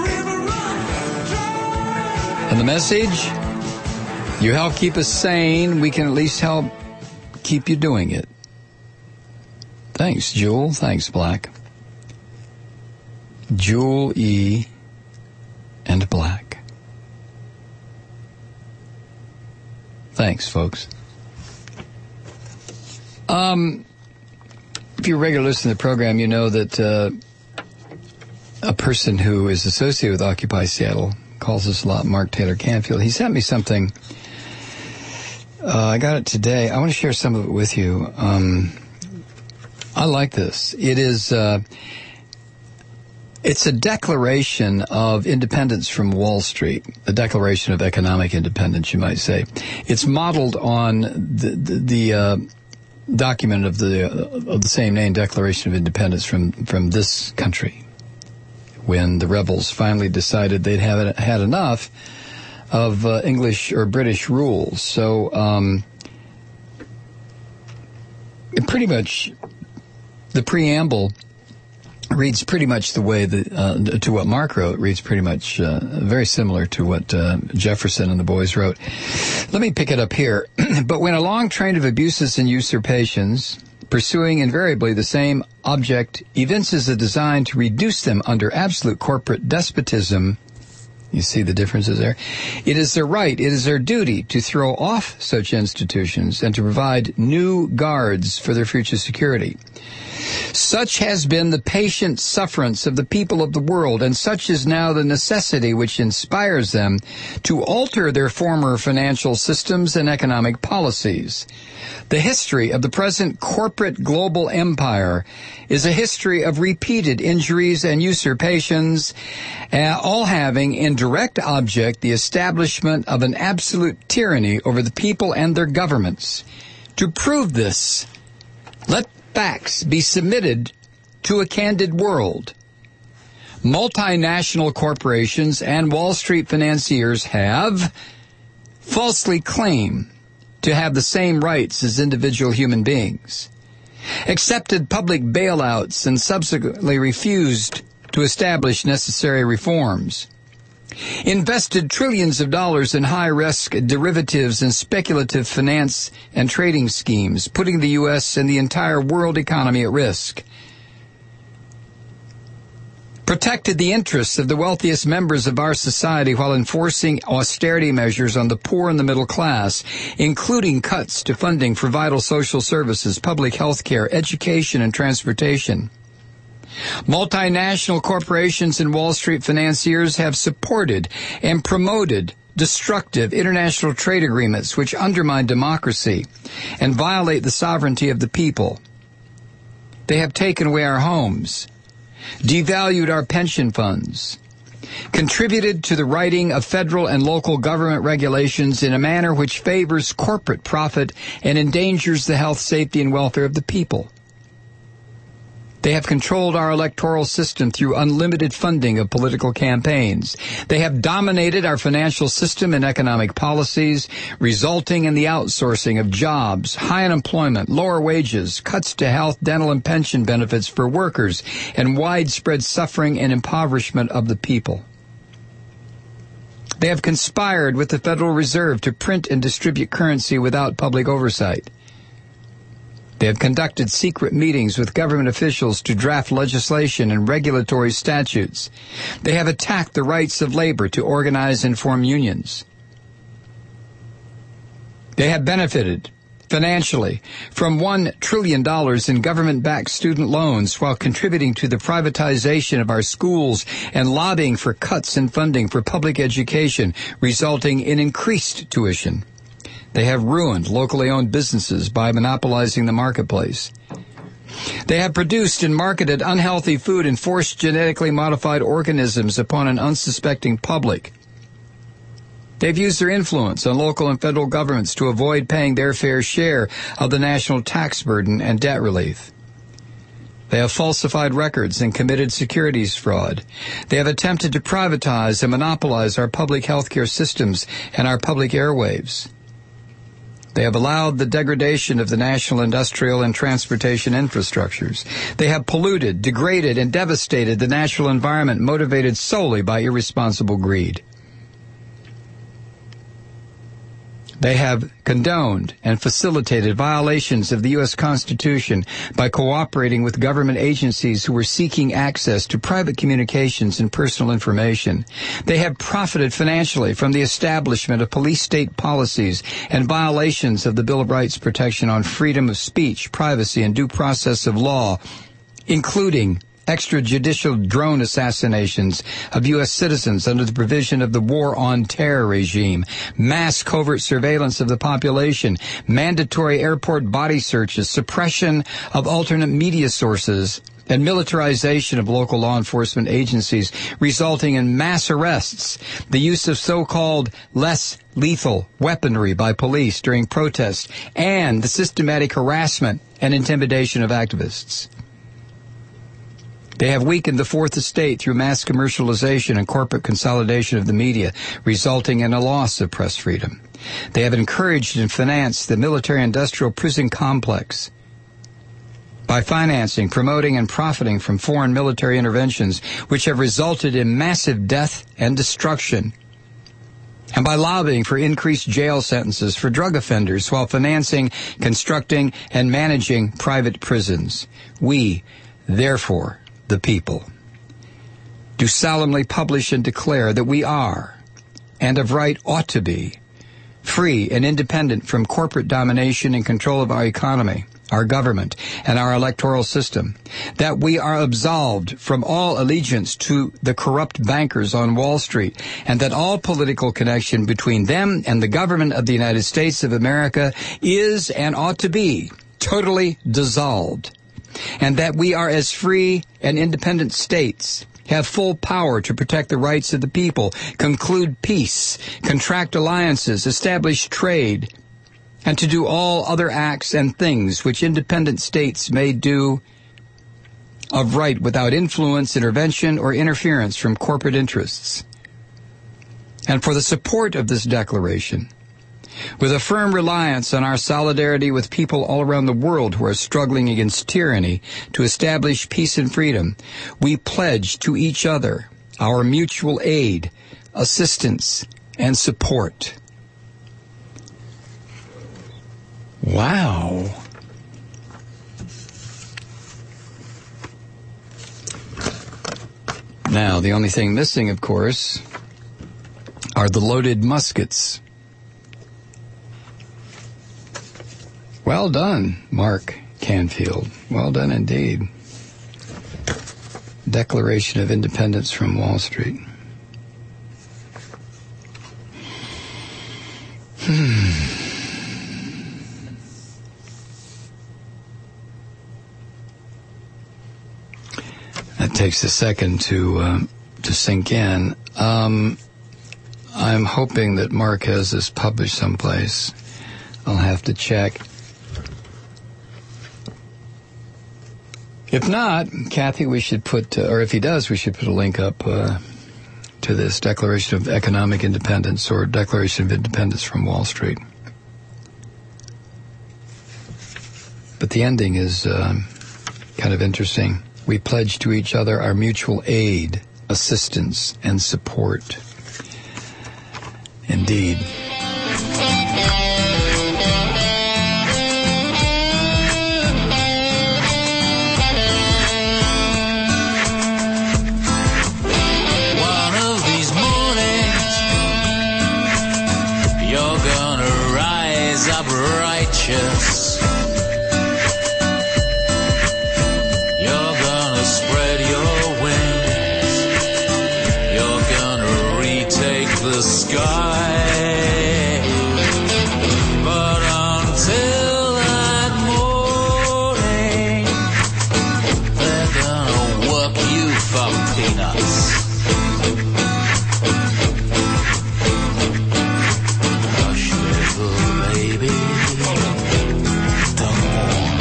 And the message, you help keep us sane, we can at least help keep you doing it. Thanks, Jewel. Thanks, Black. Jewel E and Black. Thanks, folks. Um... If you're a regular listener to the program, you know that uh, a person who is associated with Occupy Seattle calls us a lot, Mark Taylor Canfield. He sent me something. Uh, I got it today. I want to share some of it with you. Um, I like this. It is, uh, it's a declaration of independence from Wall Street, a declaration of economic independence, you might say. It's modeled on the, the, the uh, document of the uh, of the same name, Declaration of Independence from from this country, when the rebels finally decided they'd have had enough of uh, English or British rules. So, um, it pretty much the preamble reads pretty much the way that uh, to what Mark wrote. Reads pretty much uh, very similar to what uh, Jefferson and the boys wrote. Let me pick it up here. But when a long train of abuses and usurpations, pursuing invariably the same object, evinces a design to reduce them under absolute corporate despotism, you see the differences there? It is their right, it is their duty to throw off such institutions and to provide new guards for their future security. Such has been the patient sufferance of the people of the world, and such is now the necessity which inspires them to alter their former financial systems and economic policies. The history of the present corporate global empire is a history of repeated injuries and usurpations, uh, all having in direct object the establishment of an absolute tyranny over the people and their governments. To prove this, let facts be submitted to a candid world. Multinational corporations and Wall Street financiers have falsely claimed to have the same rights as individual human beings, accepted public bailouts and subsequently refused to establish necessary reforms. Invested trillions of dollars in high-risk derivatives and speculative finance and trading schemes, putting the U S and the entire world economy at risk. Protected the interests of the wealthiest members of our society while enforcing austerity measures on the poor and the middle class, including cuts to funding for vital social services, public health care, education, and transportation. Multinational corporations and Wall Street financiers have supported and promoted destructive international trade agreements which undermine democracy and violate the sovereignty of the people. They have taken away our homes, devalued our pension funds, contributed to the writing of federal and local government regulations in a manner which favors corporate profit and endangers the health, safety, and welfare of the people. They have controlled our electoral system through unlimited funding of political campaigns. They have dominated our financial system and economic policies, resulting in the outsourcing of jobs, high unemployment, lower wages, cuts to health, dental, and pension benefits for workers, and widespread suffering and impoverishment of the people. They have conspired with the Federal Reserve to print and distribute currency without public oversight. They have conducted secret meetings with government officials to draft legislation and regulatory statutes. They have attacked the rights of labor to organize and form unions. They have benefited financially from one trillion dollars in government-backed student loans while contributing to the privatization of our schools and lobbying for cuts in funding for public education, resulting in increased tuition. They have ruined locally owned businesses by monopolizing the marketplace. They have produced and marketed unhealthy food and forced genetically modified organisms upon an unsuspecting public. They've used their influence on local and federal governments to avoid paying their fair share of the national tax burden and debt relief. They have falsified records and committed securities fraud. They have attempted to privatize and monopolize our public health care systems and our public airwaves. They have allowed the degradation of the national industrial and transportation infrastructures. They have polluted, degraded, and devastated the natural environment motivated solely by irresponsible greed. They have condoned and facilitated violations of the U S Constitution by cooperating with government agencies who were seeking access to private communications and personal information. They have profited financially from the establishment of police state policies and violations of the Bill of Rights protection on freedom of speech, privacy, and due process of law, including extrajudicial drone assassinations of U S citizens under the provision of the War on Terror regime, mass covert surveillance of the population, mandatory airport body searches, suppression of alternate media sources, and militarization of local law enforcement agencies, resulting in mass arrests, the use of so-called less lethal weaponry by police during protests, and the systematic harassment and intimidation of activists. They have weakened the Fourth Estate through mass commercialization and corporate consolidation of the media, resulting in a loss of press freedom. They have encouraged and financed the military-industrial prison complex by financing, promoting, and profiting from foreign military interventions, which have resulted in massive death and destruction, and by lobbying for increased jail sentences for drug offenders while financing, constructing, and managing private prisons. We, therefore, the people, do solemnly publish and declare that we are, and of right ought to be, free and independent from corporate domination and control of our economy, our government, and our electoral system, that we are absolved from all allegiance to the corrupt bankers on Wall Street, and that all political connection between them and the government of the United States of America is and ought to be totally dissolved, and that we are as free and independent states, have full power to protect the rights of the people, conclude peace, contract alliances, establish trade, and to do all other acts and things which independent states may do of right without influence, intervention, or interference from corporate interests. And for the support of this declaration, With a firm reliance on our solidarity with people all around the world who are struggling against tyranny to establish peace and freedom, we pledge to each other our mutual aid, assistance, and support. Wow. Now, the only thing missing, of course, are the loaded muskets. Well done, Mark Canfield. Well done indeed. Declaration of Independence from Wall Street. Hmm. That takes a second to uh, to sink in. Um, I'm hoping that Mark has this published someplace. I'll have to check. If not, Kathy, we should put, uh, or if he does, we should put a link up uh, to this Declaration of Economic Independence or Declaration of Independence from Wall Street. But the ending is uh, kind of interesting. We pledge to each other our mutual aid, assistance, and support. Indeed. One of these mornings, you're gonna rise up righteous. The sky, but until that morning, they're gonna work you for peanuts. Hush, little baby, don't mourn.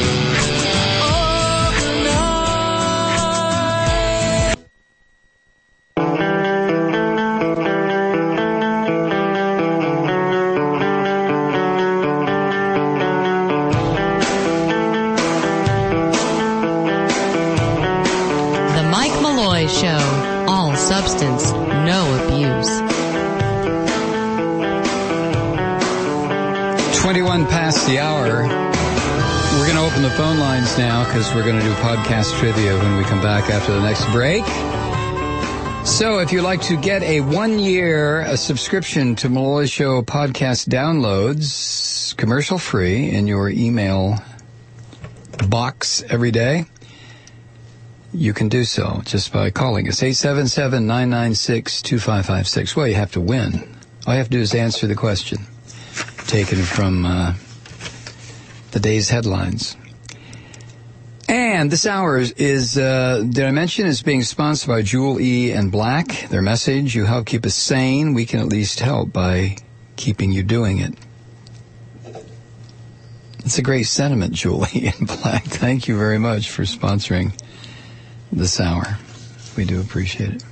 Show. All substance, no abuse. twenty-one past the hour. We're going to open the phone lines now because we're going to do podcast trivia when we come back after the next break. So if you'd like to get a one-year a subscription to Malloy Show podcast downloads, commercial-free, in your email box every day, you can do so just by calling us, eight seven seven, nine nine six, two five five six. Well, you have to win. All you have to do is answer the question, taken from uh, the day's headlines. And this hour is, uh, did I mention, is being sponsored by Jewel E and Black. Their message, you help keep us sane. We can at least help by keeping you doing it. It's a great sentiment, Jewel E and Black. Thank you very much for sponsoring this hour. We do appreciate it.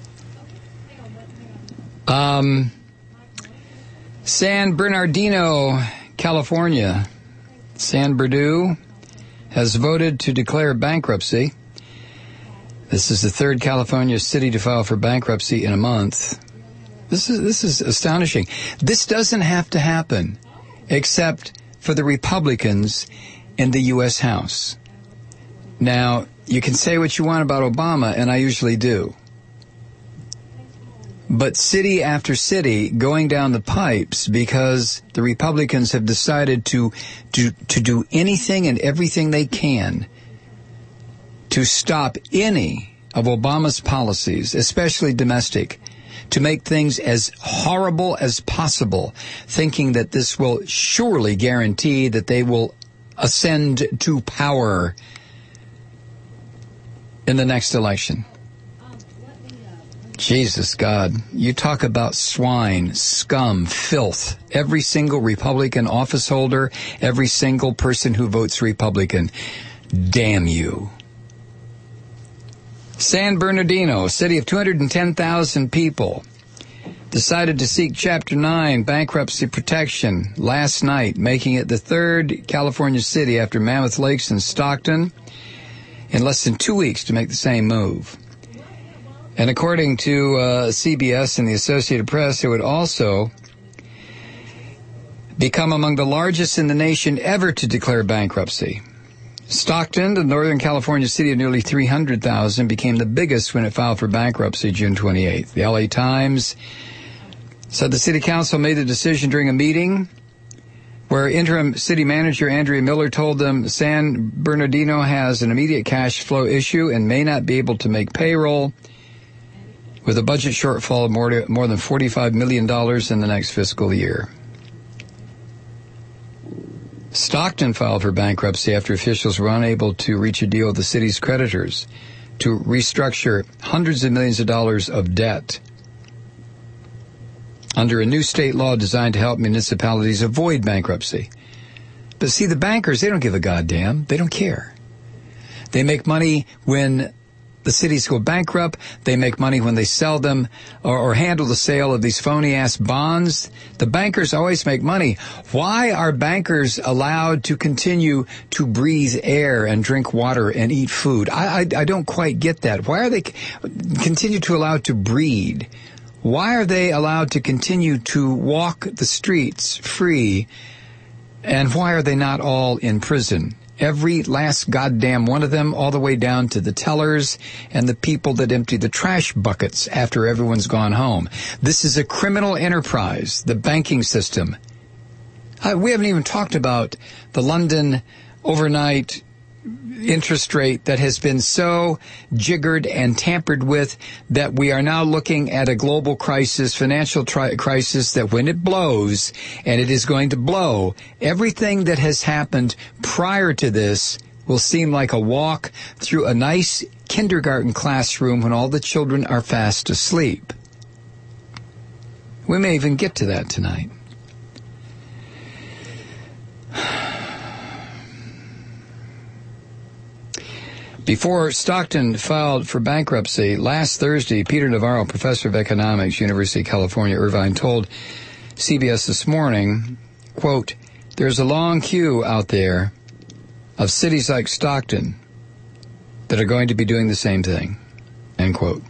Um, San Bernardino, California. San Bernardino has voted to declare bankruptcy. This is the third California city to file for bankruptcy in a month. This is this is astonishing. This doesn't have to happen except for the Republicans in the U S House. Now, you can say what you want about Obama, and I usually do. But city after city going down the pipes because the Republicans have decided to, to, to do anything and everything they can to stop any of Obama's policies, especially domestic, to make things as horrible as possible, thinking that this will surely guarantee that they will ascend to power in the next election. Jesus, God, you talk about swine, scum, filth. Every single Republican office holder, every single person who votes Republican. Damn you. San Bernardino, a city of two hundred ten thousand people, decided to seek Chapter nine bankruptcy protection last night, making it the third California city after Mammoth Lakes and Stockton in less than two weeks to make the same move. And according to uh, C B S and the Associated Press, it would also become among the largest in the nation ever to declare bankruptcy. Stockton, the Northern California city of nearly three hundred thousand, became the biggest when it filed for bankruptcy June twenty-eighth. The L A Times said the city council made the decision during a meeting where interim city manager Andrea Miller told them San Bernardino has an immediate cash flow issue and may not be able to make payroll with a budget shortfall of more, to, more than forty-five million dollars in the next fiscal year. Stockton filed for bankruptcy after officials were unable to reach a deal with the city's creditors to restructure hundreds of millions of dollars of debt under a new state law designed to help municipalities avoid bankruptcy. But see, the bankers, they don't give a goddamn. They don't care. They make money when the cities go bankrupt. They make money when they sell them or, or handle the sale of these phony-ass bonds. The bankers always make money. Why are bankers allowed to continue to breathe air and drink water and eat food? I, I, I don't quite get that. Why are they continue to allow to breed? Why are they allowed to continue to walk the streets free? And why are they not all in prison? Every last goddamn one of them, all the way down to the tellers and the people that empty the trash buckets after everyone's gone home. This is a criminal enterprise, the banking system. Uh, we haven't even talked about the London overnight interest rate that has been so jiggered and tampered with that we are now looking at a global crisis, financial tri- crisis, that when it blows, and it is going to blow, everything that has happened prior to this will seem like a walk through a nice kindergarten classroom when all the children are fast asleep. We may even get to that tonight. Before Stockton filed for bankruptcy last Thursday, Peter Navarro, professor of economics, University of California, Irvine, told C B S This Morning, quote, "There's a long queue out there of cities like Stockton that are going to be doing the same thing," end quote.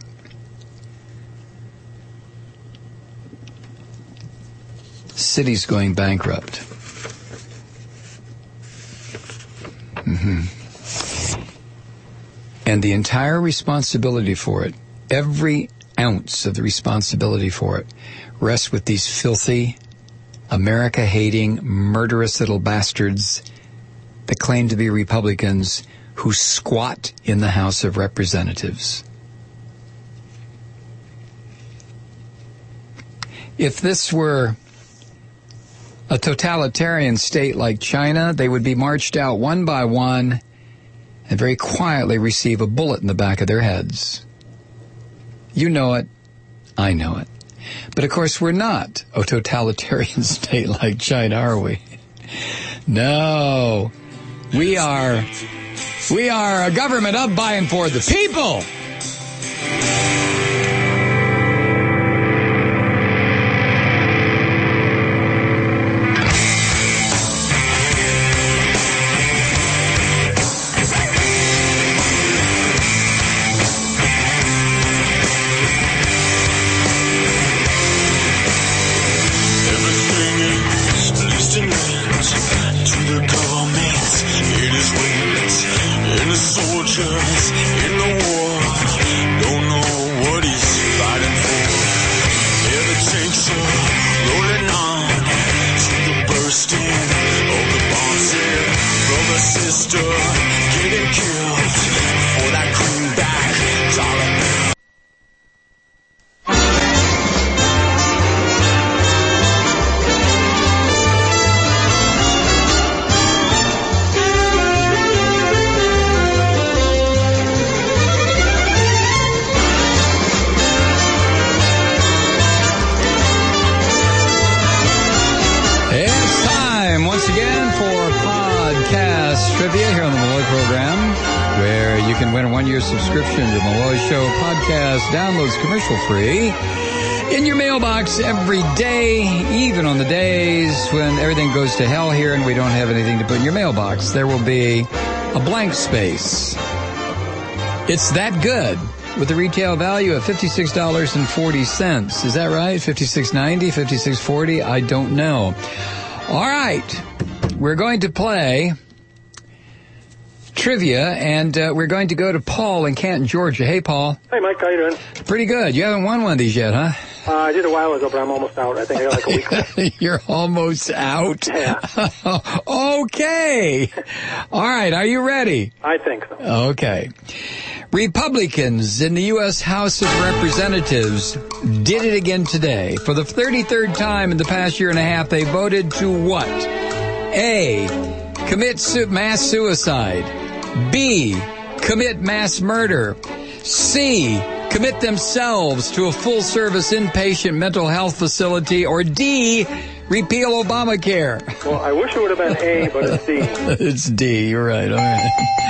Cities going bankrupt. Mm-hmm. And the entire responsibility for it, every ounce of the responsibility for it, rests with these filthy, America-hating, murderous little bastards that claim to be Republicans who squat in the House of Representatives. If this were a totalitarian state like China, they would be marched out one by one and very quietly receive a bullet in the back of their heads. You know it. I know it. But, of course, we're not a totalitarian state like China, are we? No. We are, we are a government of, by, and for the people. Subscription to Malloy Show podcast, downloads commercial free, In your mailbox every day, even on the days when everything goes to hell here and we don't have anything to put in your mailbox, there will be a blank space. It's that good with a retail value of fifty-six dollars and forty cents. Is that right? fifty-six ninety, fifty-six forty? I don't know. All right. We're going to play trivia, and uh, we're going to go to Paul in Canton, Georgia. Hey, Paul. Hey, Mike. How you doing? Pretty good. You haven't won one of these yet, huh? Uh, I did a while ago, but I'm almost out. I think I got like a week left. You're almost out? Yeah. Okay. All right. Are you ready? I think so. Okay. Republicans in the U S House of Representatives did it again today. For the thirty-third time in the past year and a half, they voted to what? A. Commit su- mass suicide. B. Commit mass murder. C. Commit themselves to a full-service inpatient mental health facility. Or D. Repeal Obamacare. Well, I wish it would have been A, but it's D. It's D. You're right. All right.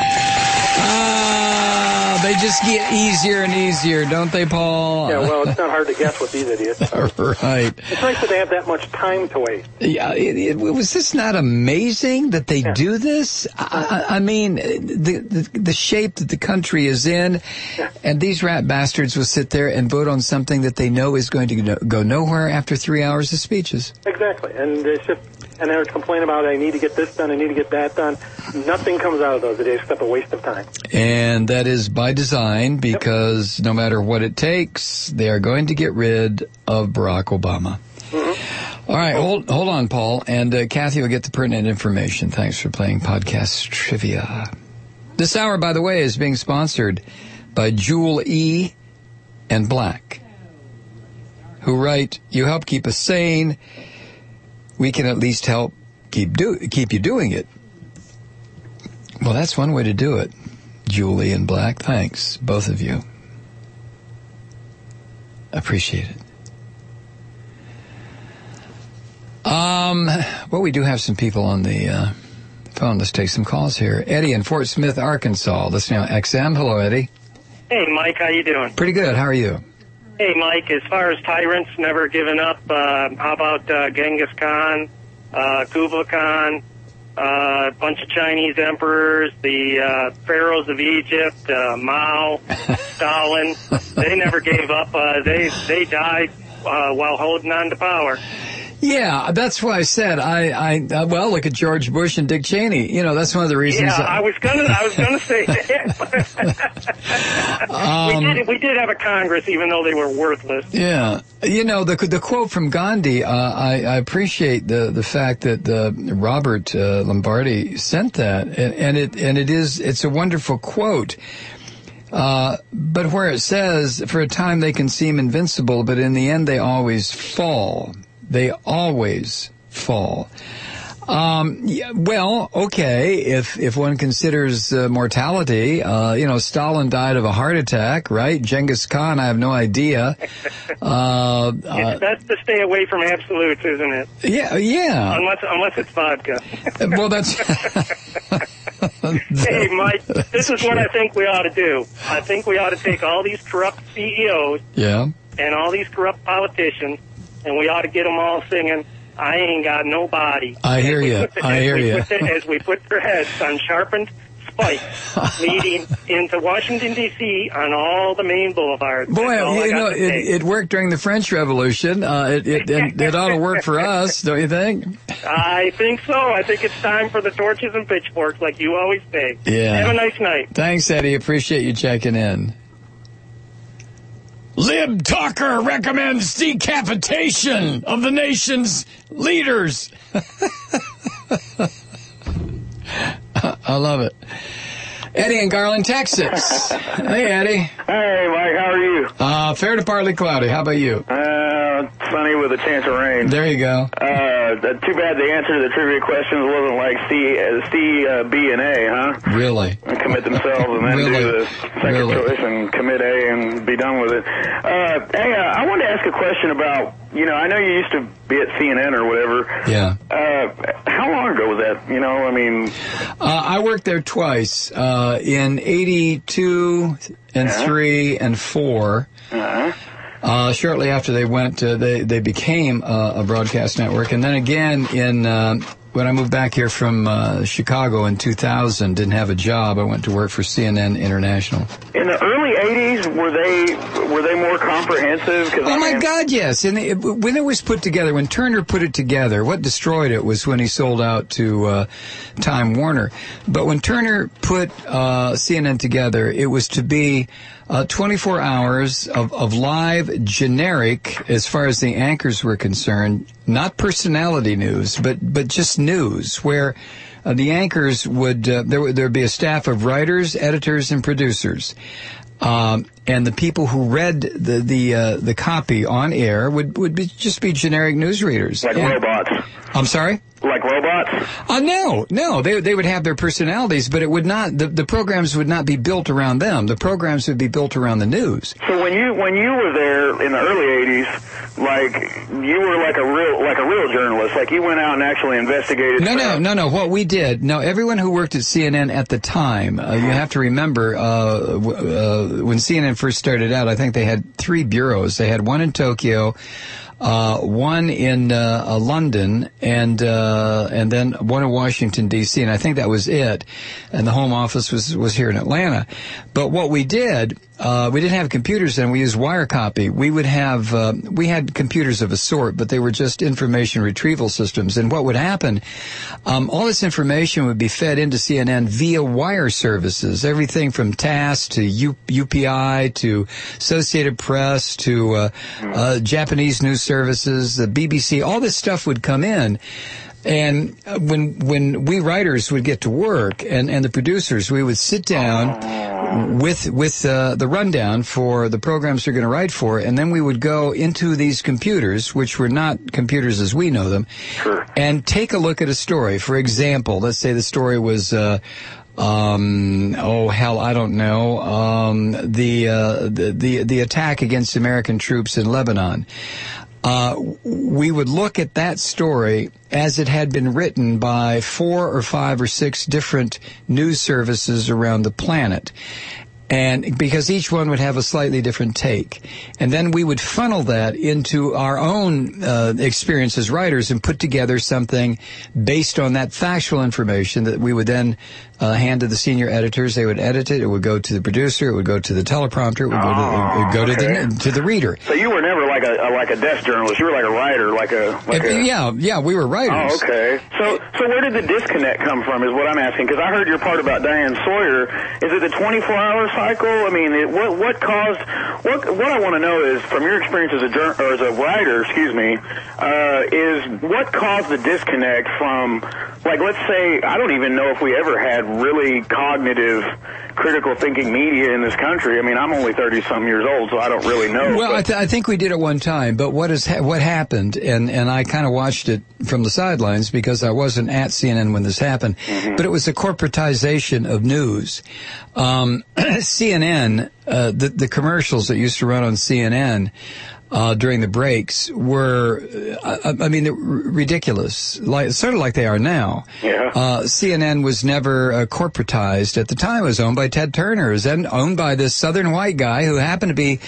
Ah, they just get easier and easier, don't they, Paul? Yeah, well, it's not hard to guess what these idiots are. Right. It's nice that they have that much time to waste. Yeah, it, it, was this not amazing that they Yeah. do this? I, I mean, the, the the shape that the country is in, Yeah. and these rat bastards will sit there and vote on something that they know is going to go- go nowhere after three hours of speeches. Exactly. And it's just, and they're complaining about, I need to get this done, I need to get that done. Nothing comes out of those days except a waste of time. And that is by design, because no matter what it takes, they are going to get rid of Barack Obama. Mm-hmm. All right, hold hold on, Paul, and uh, Kathy will get the pertinent information. Thanks for playing podcast trivia. This hour, by the way, is being sponsored by Jewel E. and Black, who write, "You help keep us sane. We can at least help keep do keep you doing it." Well, that's one way to do it. Julie and Black, thanks, both of you. Appreciate it. Um, well, we do have some people on the uh, phone. Let's take some calls here. Eddie in Fort Smith, Arkansas, listening on X M. Hello, Eddie. Hey, Mike, how you doing? Pretty good. How are you? Hey, Mike, as far as tyrants never giving up, uh, how about uh, Genghis Khan, uh, Kublai Khan, uh, a bunch of Chinese emperors, the uh, pharaohs of Egypt, uh, Mao, Stalin? They never gave up. Uh, they they died uh, while holding on to power. Yeah, that's why I said I, I, uh, well, look at George Bush and Dick Cheney. You know, that's one of the reasons. Yeah, I was gonna, I was gonna say that. Um, we did, we did have a Congress, even though they were worthless. Yeah, you know the the quote from Gandhi. Uh, I, I appreciate the the fact that uh, Robert uh, Lombardi sent that, and, and it and it is it's a wonderful quote. Uh, but where it says, "For a time they can seem invincible, but in the end they always fall." They always fall. Um, yeah, well, okay, if if one considers uh, mortality, uh, you know, Stalin died of a heart attack, right? Genghis Khan, I have no idea. Uh, It's uh, best to stay away from absolutes, isn't it? yeah, yeah. Unless unless it's vodka. Well, that's... Hey, Mike, this is what I think we ought to do. I think we ought to take all these corrupt C E Os Yeah. and all these corrupt politicians, and we ought to get them all singing, "I ain't got no body." I hear As we you. put the- I as hear we you. put the- As we put their heads on sharpened spikes leading into Washington, D C on all the main boulevards. Boy, That's all I you got know, to it, say. it worked during the French Revolution. Uh, it, it, it, it ought to work for us, don't you think? I think so. I think it's time for the torches and pitchforks, like you always say. Yeah. Have a nice night. Thanks, Eddie. Appreciate you checking in. Lib Talker recommends decapitation of the nation's leaders. I love it. Eddie in Garland, Texas. Hey, Eddie. Hey, Mike, how are you? Uh, fair to partly cloudy. How about you? Uh, sunny with a chance of rain. There you go. Uh, too bad the answer to the trivia questions wasn't like C, uh, C, uh, B, and A, huh? Really? And commit themselves and then Really? do the second Really? choice and commit A and be done with it. Uh, hey, uh, I wanted to ask a question about, you know, I know you used to be at C N N or whatever. Yeah. Uh, how long ago was that? You know, I mean... Uh, I worked there twice, uh, in eighty-two and Yeah. three and four. Uh-huh. Uh, shortly after they went, uh, they they became uh, a broadcast network, and then again in uh, when I moved back here from uh, Chicago in two thousand, didn't have a job. I went to work for C N N International. In the early eighties, were they were they more comprehensive? 'Cause, Oh I my mean, God, yes! And it, when it was put together, when Turner put it together, what destroyed it was when he sold out to uh, Time Warner. But when Turner put uh, C N N together, it was to be uh, twenty-four hours of, of live, generic, as far as the anchors were concerned, not personality news, but but just news, where uh, the anchors would uh, there would there'd be a staff of writers, editors, and producers. Um, and the people who read the the uh, the copy on air would would be, just be generic newsreaders. like And- robots. I'm sorry? Like robots? Uh, no, no. They they would have their personalities, but it would not. The, the programs would not be built around them. The programs would be built around the news. So when you when you were there in the early eighties, like you were like a real like a real journalist, like you went out and actually investigated. No, no, stuff. no, no. What we did, no, everyone who worked at C N N at the time, uh, you have to remember, uh, w- uh, when C N N first started out, I think they had three bureaus. They had one in Tokyo, uh, one in uh, uh, London, and uh, and then one in Washington, D C, and I think that was it. And the home office was, was here in Atlanta. But what we did, uh, we didn't have computers then. We used wire copy. We would have, uh, we had computers of a sort, but they were just information retrieval systems. And what would happen, um, all this information would be fed into C N N via wire services, everything from T A S S to U- UPI to Associated Press to uh, uh, Japanese news services, the B B C. All this stuff would come in. And uh, when when we writers would get to work, and, and the producers, we would sit down with with uh, the rundown for the programs they're going to write for, and then we would go into these computers, which were not computers as we know them, Sure. and take a look at a story. For example, let's say the story was. Uh, Um, oh hell, I don't know. Um, the, uh, the, the, the attack against American troops in Lebanon. Uh, we would look at that story as it had been written by four or five or six different news services around the planet. And because each one would have a slightly different take. And then we would funnel that into our own uh, experience as writers and put together something based on that factual information that we would then uh, hand to the senior editors. They would edit it. It would go to the producer. It would go to the teleprompter. It would go to, it would go okay. to the to the reader. So you were never like a, a like a desk journalist. You were like a writer, like a. Like If- a yeah, yeah, we were writers. Oh, okay. So, so where did the disconnect come from? Is what I'm asking. Because I heard your part about Diane Sawyer. Is it the twenty-four hour cycle? I mean, it, what what caused? What what I want to know is, from your experience as a jour- or as a writer, excuse me, uh, is what caused the disconnect from, like, let's say, I don't even know if we ever had really cognitive, critical thinking media in this country. I mean, I'm only thirty something years old, so I don't really know. Well, but- I, th- I think we did at one time, but what is ha- what happened, and, and I kind of watched it from the sidelines because I wasn't at C N N when this happened, Mm-hmm. but it was the corporatization of news. Um, C N N, uh, the, the commercials that used to run on C N N uh, during the breaks were, uh, I, I mean, they're r- ridiculous, like sort of like they are now. Yeah. Uh, C N N was never uh, corporatized. At the time, it was owned by Ted Turner. It was then owned by this Southern white guy who happened to be,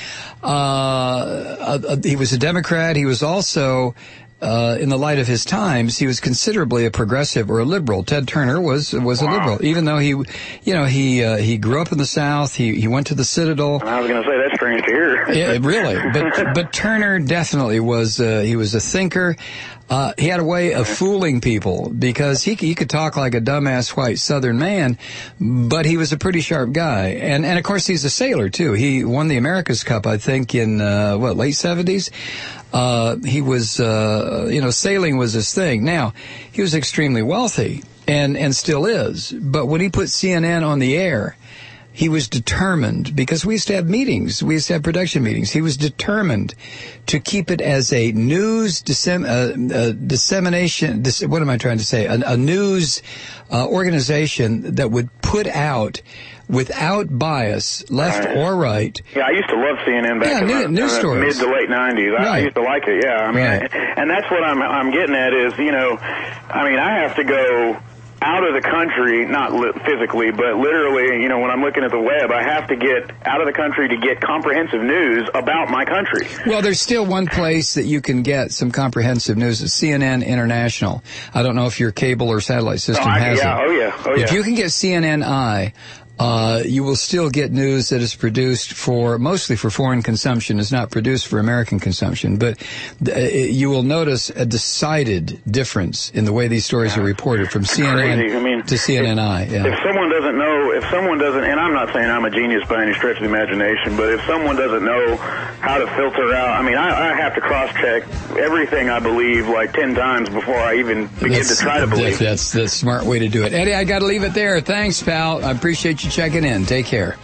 uh, a, a, he was a Democrat. He was also, uh, in the light of his times, he was considerably a progressive or a liberal. Ted Turner was was a liberal, even though he, you know, he uh, he grew up in the South. He he went to the Citadel. I was going to say that's strange to hear. Yeah, really. But but Turner definitely was. Uh, he was a thinker. Uh, he had a way of fooling people because he he could talk like a dumbass white Southern man, but he was a pretty sharp guy. And and of course he's a sailor too. He won the America's Cup, I think, in uh, what late seventies. Uh, he was, uh, you know, sailing was his thing. Now, he was extremely wealthy and, and still is. But when he put C N N on the air, he was determined, because we used to have meetings, we used to have production meetings. He was determined to keep it as a news dissem- uh, uh, dissemination, dis- what am I trying to say? A, a news uh, organization that would put out, without bias, left Right. or right. Yeah, I used to love C N N back Yeah, in new- the, news uh, stories. mid to late nineties. I, I Right. used to like it. Yeah, I mean, Right. I, and that's what I'm I'm getting at is, you know, I mean, I have to go out of the country, not li- physically, but literally, you know, when I'm looking at the web, I have to get out of the country to get comprehensive news about my country. Well, there's still one place that you can get some comprehensive news, is C N N International. I don't know if your cable or satellite system oh, I, has yeah, it. Oh, yeah, oh, yeah. If you can get C N N I, Uh, you will still get news that is produced for, mostly for foreign consumption. It's not produced for American consumption. But uh, you will notice a decided difference in the way these stories are reported from C N N I mean, to C N N I. Yeah. If someone doesn't know, if someone doesn't, and I'm not saying I'm a genius by any stretch of the imagination, but if someone doesn't know how to filter out, I mean, I, I have to cross-check everything I believe like ten times before I even begin that's, to try to believe. That's the smart way to do it. Eddie, I got to leave it there. Thanks, pal. I appreciate you checking in. Take care.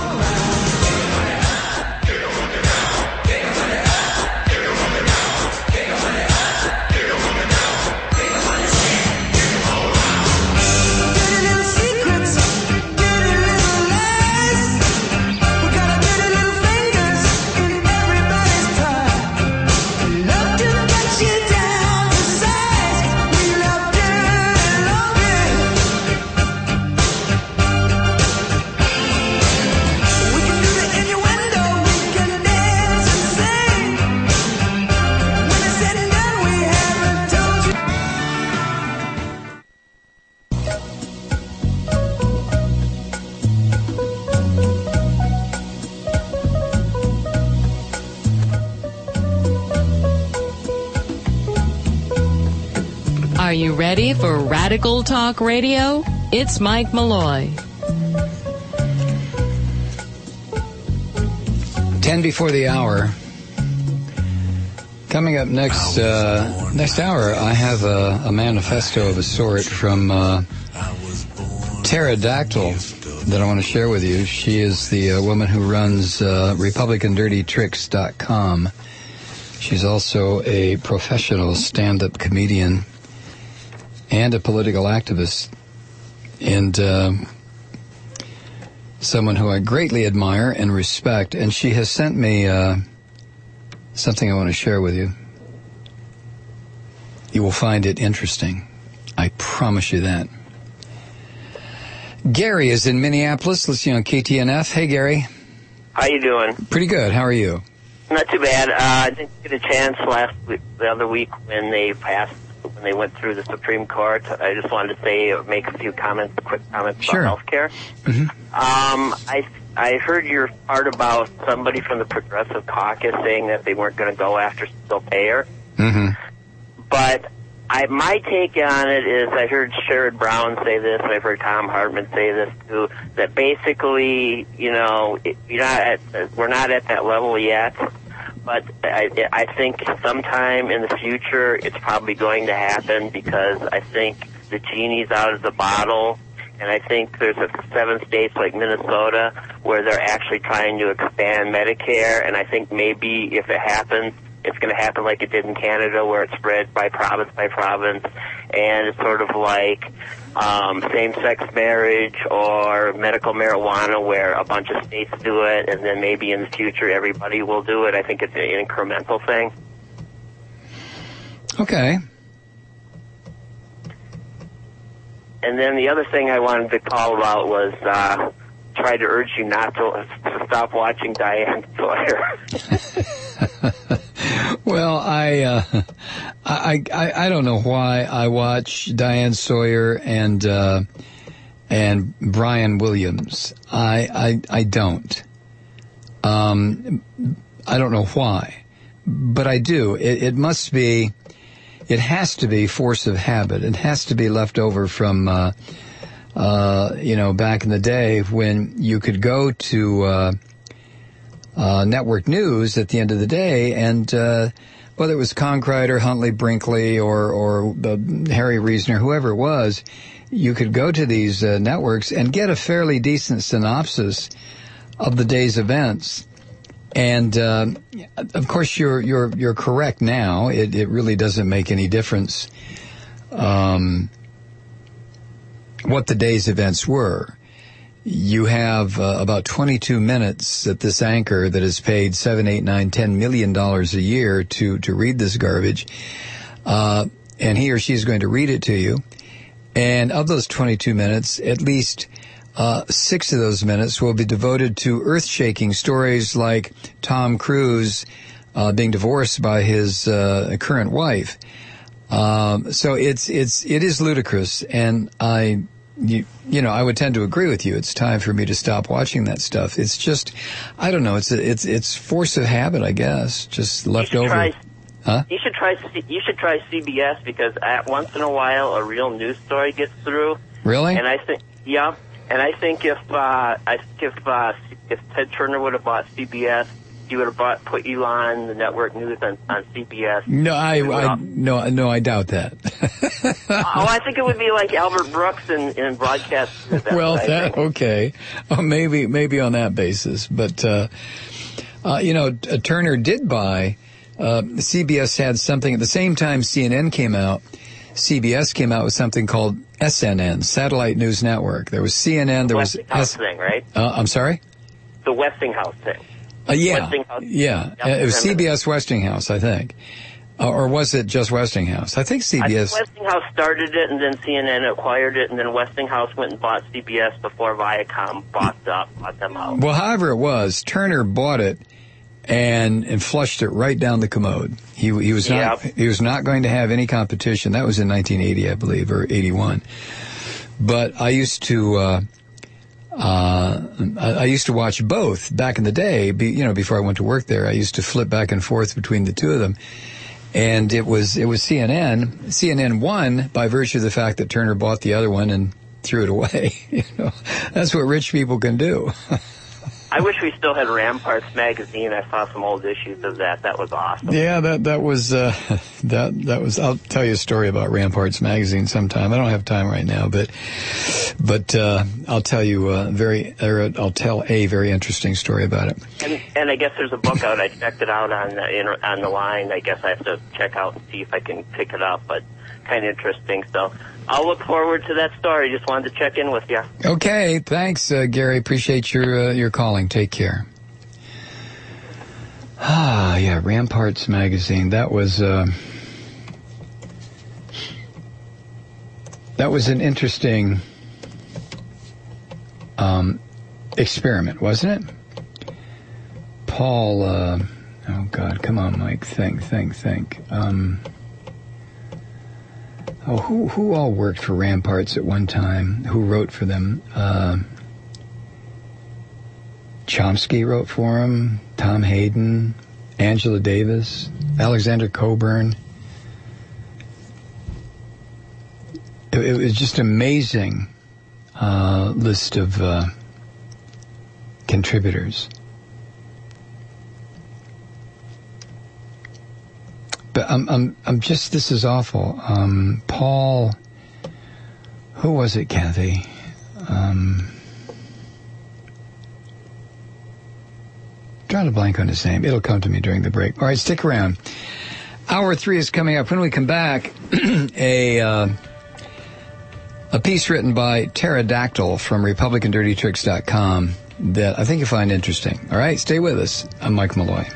Are you ready for Radical Talk Radio? It's Mike Malloy. Ten before the hour. Coming up next uh, next hour, I have a, a manifesto of a sort from uh, Pterodactyl that I want to share with you. She is the uh, woman who runs uh, Republican Dirty Tricks dot com. She's also a professional stand-up comedian and a political activist, and uh, someone who I greatly admire and respect. And she has sent me uh, something I want to share with you. You will find it interesting. I promise you that. Gary is in Minneapolis, listening on K T N F. Hey, Gary. How you doing? Pretty good. How are you? Not too bad. Uh, I didn't get a chance last week, the other week when they passed, when they went through the Supreme Court. I just wanted to say, make a few comments, quick comments sure. about healthcare. Mm-hmm. Um, I I heard your part about somebody from the Progressive Caucus saying that they weren't going to go after Cecil Payer. Mm-hmm. But I, my take on it is, I heard Sherrod Brown say this, and I've heard Tom Hartman say this too, that basically, you know, it, you're not at, we're not at that level yet, but I, I think sometime in the future it's probably going to happen, because I think the genie's out of the bottle, and I think there's a seven states like Minnesota where they're actually trying to expand Medicare, and I think maybe if it happens, it's going to happen like it did in Canada, where it's spread by province by province, and it's sort of like um, same-sex marriage or medical marijuana, where a bunch of states do it, and then maybe in the future everybody will do it. I think it's an incremental thing. Okay. And then the other thing I wanted to call about was uh, try to urge you not to, to stop watching Diane Sawyer. Well, I, uh, I, I, I don't know why I watch Diane Sawyer and, uh, and Brian Williams. I, I, I don't. Um, I don't know why, but I do. It, it must be, it has to be force of habit. It has to be left over from, uh, uh, you know, back in the day when you could go to, uh, Uh, network news at the end of the day, and uh, whether it was Conkrider, Huntley Brinkley, or or uh, Harry Reasoner, whoever it was, you could go to these uh, networks and get a fairly decent synopsis of the day's events. And uh, of course, you're you're you're correct now. It it really doesn't make any difference um, what the day's events were. You have uh, about twenty-two minutes that this anchor that is paid seven, eight, nine, ten million dollars a year to to read this garbage, uh, and he or she is going to read it to you, And of those twenty-two minutes, at least uh, six of those minutes will be devoted to earth-shaking stories like Tom Cruise uh, being divorced by his uh, current wife. Um, so it's it's it is ludicrous, and I. You, you know, I would tend to agree with you. It's time for me to stop watching that stuff. It's just, I don't know. It's a, it's it's force of habit, I guess. Just left over. Try, huh? You should try. You should try C B S because at once in a while a real news story gets through. Really? And I think, yeah. And I think if uh, I think if uh, if Ted Turner would have bought C B S, he would have bought put you on the network news on, on C B S. No, I, I no no I doubt that. Oh, I think it would be like Albert Brooks in, in broadcast. Well, that okay, oh, maybe maybe on that basis, but uh, uh, you know, Turner did buy. Uh, C B S had something at the same time C N N came out. C B S came out with something called S N N, Satellite News Network. There was C N N. There was Westinghouse thing, right? Uh, I'm sorry. The Westinghouse thing. Uh, yeah, Westinghouse. yeah. Uh, it was C B S Westinghouse, I think. Uh, or was it just Westinghouse? I think C B S... I think Westinghouse started it, and then C N N acquired it, and then Westinghouse went and bought C B S before Viacom bought, uh, bought them out. Well, however it was, Turner bought it and, and flushed it right down the commode. He, he was not Yep. he was not going to have any competition. That was in nineteen eighty, I believe, or eighty-one. But I used to... Uh, Uh, I, I used to watch both back in the day, be, you know, before I went to work there. I used to flip back and forth between the two of them. And it was, it was C N N. C N N won by virtue of the fact that Turner bought the other one and threw it away. You know, that's what rich people can do. I wish we still had Ramparts magazine. I saw some old issues of that. That was awesome. Yeah, that that was uh, that that was. I'll tell you a story about Ramparts magazine sometime. I don't have time right now, but but uh, I'll tell you a very. Or I'll tell a very interesting story about it. And, and I guess there's a book out. I checked it out on the in, on the line. I guess I have to check out and see if I can pick it up. But kind of interesting. So I'll look forward to that story. Just wanted to check in with you. Okay, thanks, uh, Gary. Appreciate your uh, your calling. Take care. Ah, yeah, Ramparts magazine. That was uh, that was an interesting um, experiment, wasn't it? Paul. Uh, oh God, come on, Mike. Think, think, think. Um, Oh, who who all worked for Ramparts at one time? Who wrote for them? Uh, Chomsky wrote for them. Tom Hayden, Angela Davis, Alexander Coburn. It, it was just an amazing uh, list of uh, contributors. But I'm, I'm, I'm just, this is awful. Um, Paul, who was it, Kathy? Um, drawing a blank on his name. It'll come to me during the break. All right, stick around. Hour three is coming up. When we come back, a, uh, a piece written by Pterodactyl from Republican Dirty Tricks dot com that I think you'll find interesting. All right, stay with us. I'm Mike Malloy.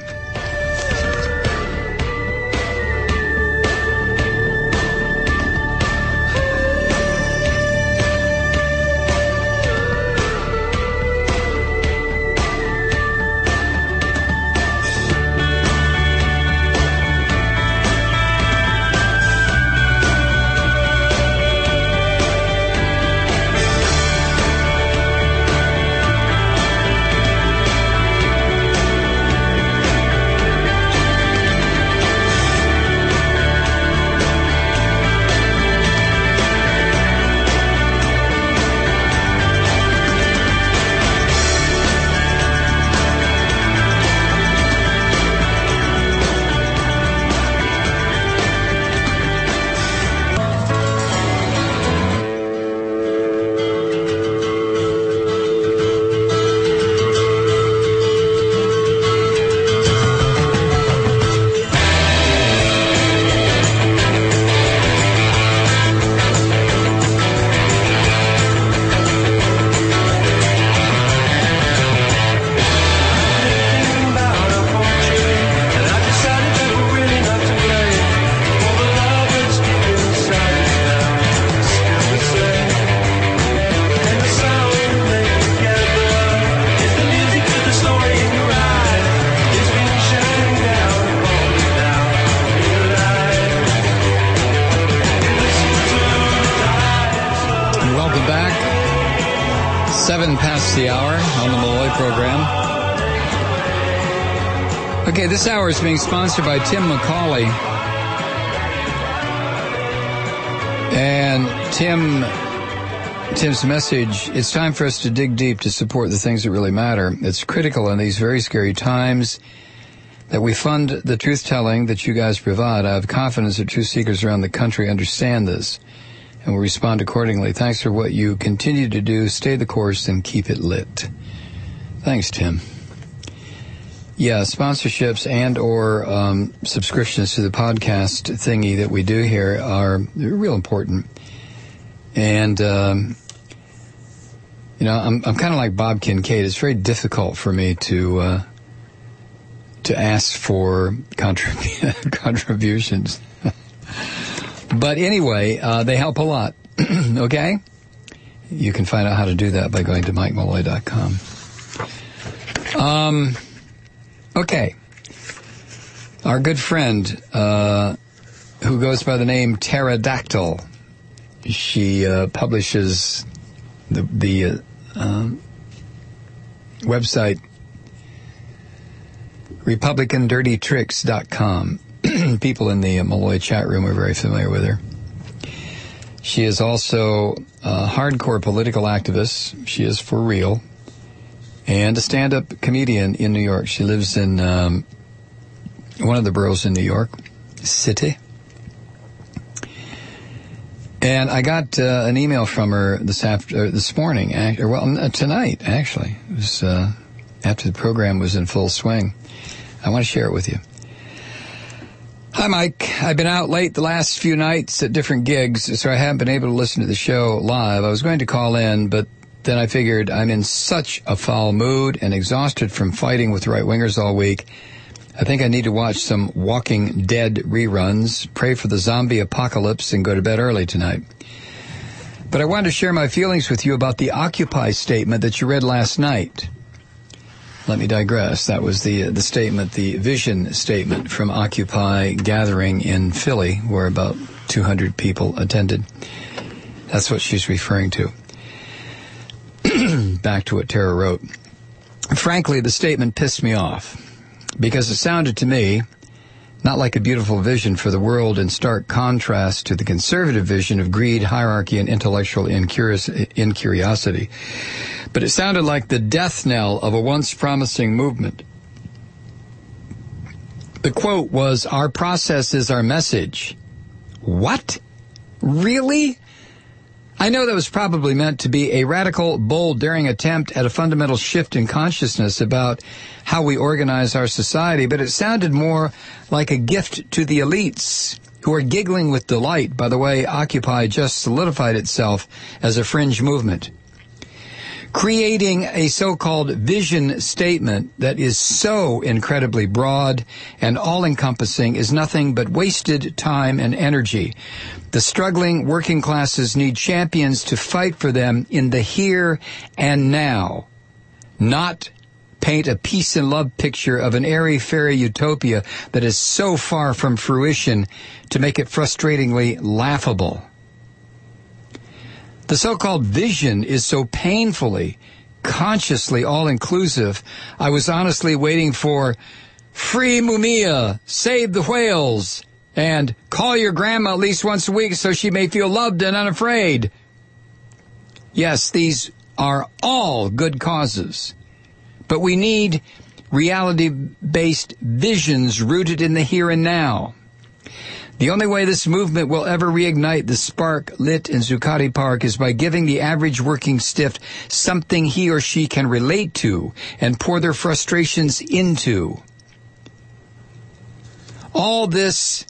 Seven past the hour on the Malloy program. Okay, this hour is being sponsored by Tim McCauley. And Tim, Tim's message, it's time for us to dig deep to support the things that really matter. It's critical in these very scary times that we fund the truth-telling that you guys provide. I have confidence that truth seekers around the country understand this and will respond accordingly. Thanks for what you continue to do. Stay the course and keep it lit. Thanks, Tim. Yeah, sponsorships and or um, subscriptions to the podcast thingy that we do here are real important. And, um, you know, I'm, I'm kind of like Bob Kincaid. It's very difficult for me to uh, to ask for contrib- contributions. But anyway, uh, they help a lot, okay? You can find out how to do that by going to mike malloy dot com. Um, okay. Our good friend, uh, who goes by the name Pterodactyl, she uh, publishes the, the uh, um, website republican dirty tricks dot com. People in the Malloy chat room are very familiar with her. She is also a hardcore political activist. She is for real. And a stand-up comedian in New York. She lives in um, one of the boroughs in New York City. And I got uh, an email from her this after, uh, this morning, or well, uh, tonight, actually. It was uh, after the program was in full swing. I want to share it with you. Hi, Mike. I've been out late the last few nights at different gigs, so I haven't been able to listen to the show live. I was going to call in, but then I figured I'm in such a foul mood and exhausted from fighting with right-wingers all week. I think I need to watch some Walking Dead reruns, pray for the zombie apocalypse, and go to bed early tonight. But I wanted to share my feelings with you about the Occupy statement that you read last night. Let me digress. That was the the statement, the vision statement from Occupy gathering in Philly, where about two hundred people attended. That's what she's referring to. Back to what Tara wrote. Frankly, the statement pissed me off because it sounded to me not like a beautiful vision for the world, in stark contrast to the conservative vision of greed, hierarchy, and intellectual incuriosity. But it sounded like the death knell of a once promising movement. The quote was, "Our process is our message." What? Really? I know that was probably meant to be a radical, bold, daring attempt at a fundamental shift in consciousness about how we organize our society, but it sounded more like a gift to the elites who are giggling with delight by the way Occupy just solidified itself as a fringe movement. Creating a so-called vision statement that is so incredibly broad and all-encompassing is nothing but wasted time and energy. The struggling working classes need champions to fight for them in the here and now, not paint a peace and love picture of an airy-fairy utopia that is so far from fruition to make it frustratingly laughable. The so-called vision is so painfully, consciously all-inclusive, I was honestly waiting for free Mumia, save the whales, and call your grandma at least once a week so she may feel loved and unafraid. Yes, these are all good causes, but we need reality-based visions rooted in the here and now. The only way this movement will ever reignite the spark lit in Zuccotti Park is by giving the average working stiff something he or she can relate to and pour their frustrations into. All this,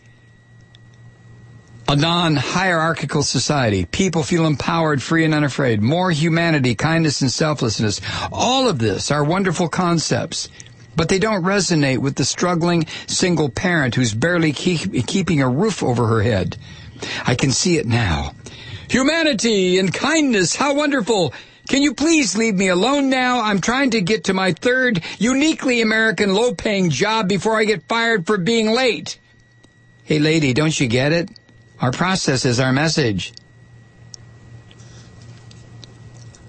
a non-hierarchical society. People feel empowered, free, and unafraid. More humanity, kindness, and selflessness. All of this are wonderful concepts, but they don't resonate with the struggling single parent who's barely keep, keeping a roof over her head. I can see it now. Humanity and kindness, how wonderful. Can you please leave me alone now? I'm trying to get to my third uniquely American low-paying job before I get fired for being late. Hey, lady, don't you get it? Our process is our message.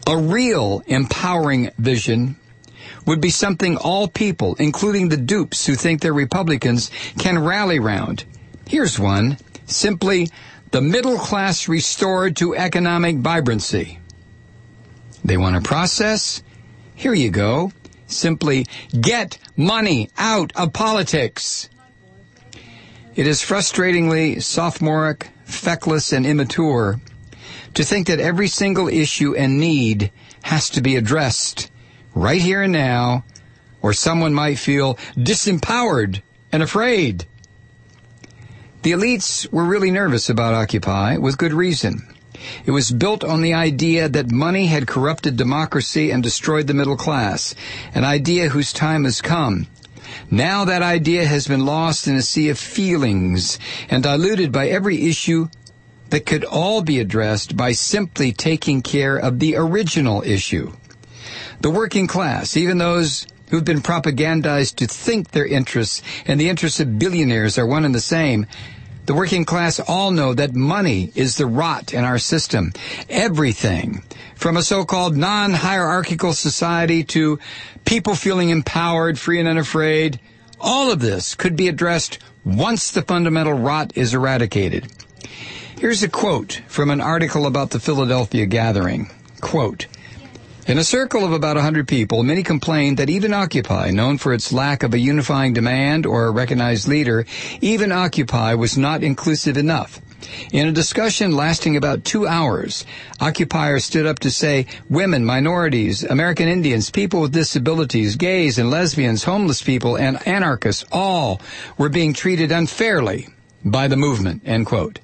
A real empowering vision would be something all people, including the dupes who think they're Republicans, can rally round. Here's one. Simply, the middle class restored to economic vibrancy. They want a process? Here you go. Simply, get money out of politics. It is frustratingly sophomoric, feckless, and immature to think that every single issue and need has to be addressed right here and now, or someone might feel disempowered and afraid. The elites were really nervous about Occupy, with good reason. It was built on the idea that money had corrupted democracy and destroyed the middle class, an idea whose time has come. Now that idea has been lost in a sea of feelings and diluted by every issue that could all be addressed by simply taking care of the original issue. The working class, even those who've been propagandized to think their interests and the interests of billionaires are one and the same, the working class all know that money is the rot in our system. Everything, from a so-called non-hierarchical society to people feeling empowered, free and unafraid, all of this could be addressed once the fundamental rot is eradicated. Here's a quote from an article about the Philadelphia gathering. Quote, in a circle of about one hundred people, many complained that even Occupy, known for its lack of a unifying demand or a recognized leader, even Occupy was not inclusive enough. In a discussion lasting about two hours, occupiers stood up to say women, minorities, American Indians, people with disabilities, gays and lesbians, homeless people, and anarchists all were being treated unfairly by the movement, end quote.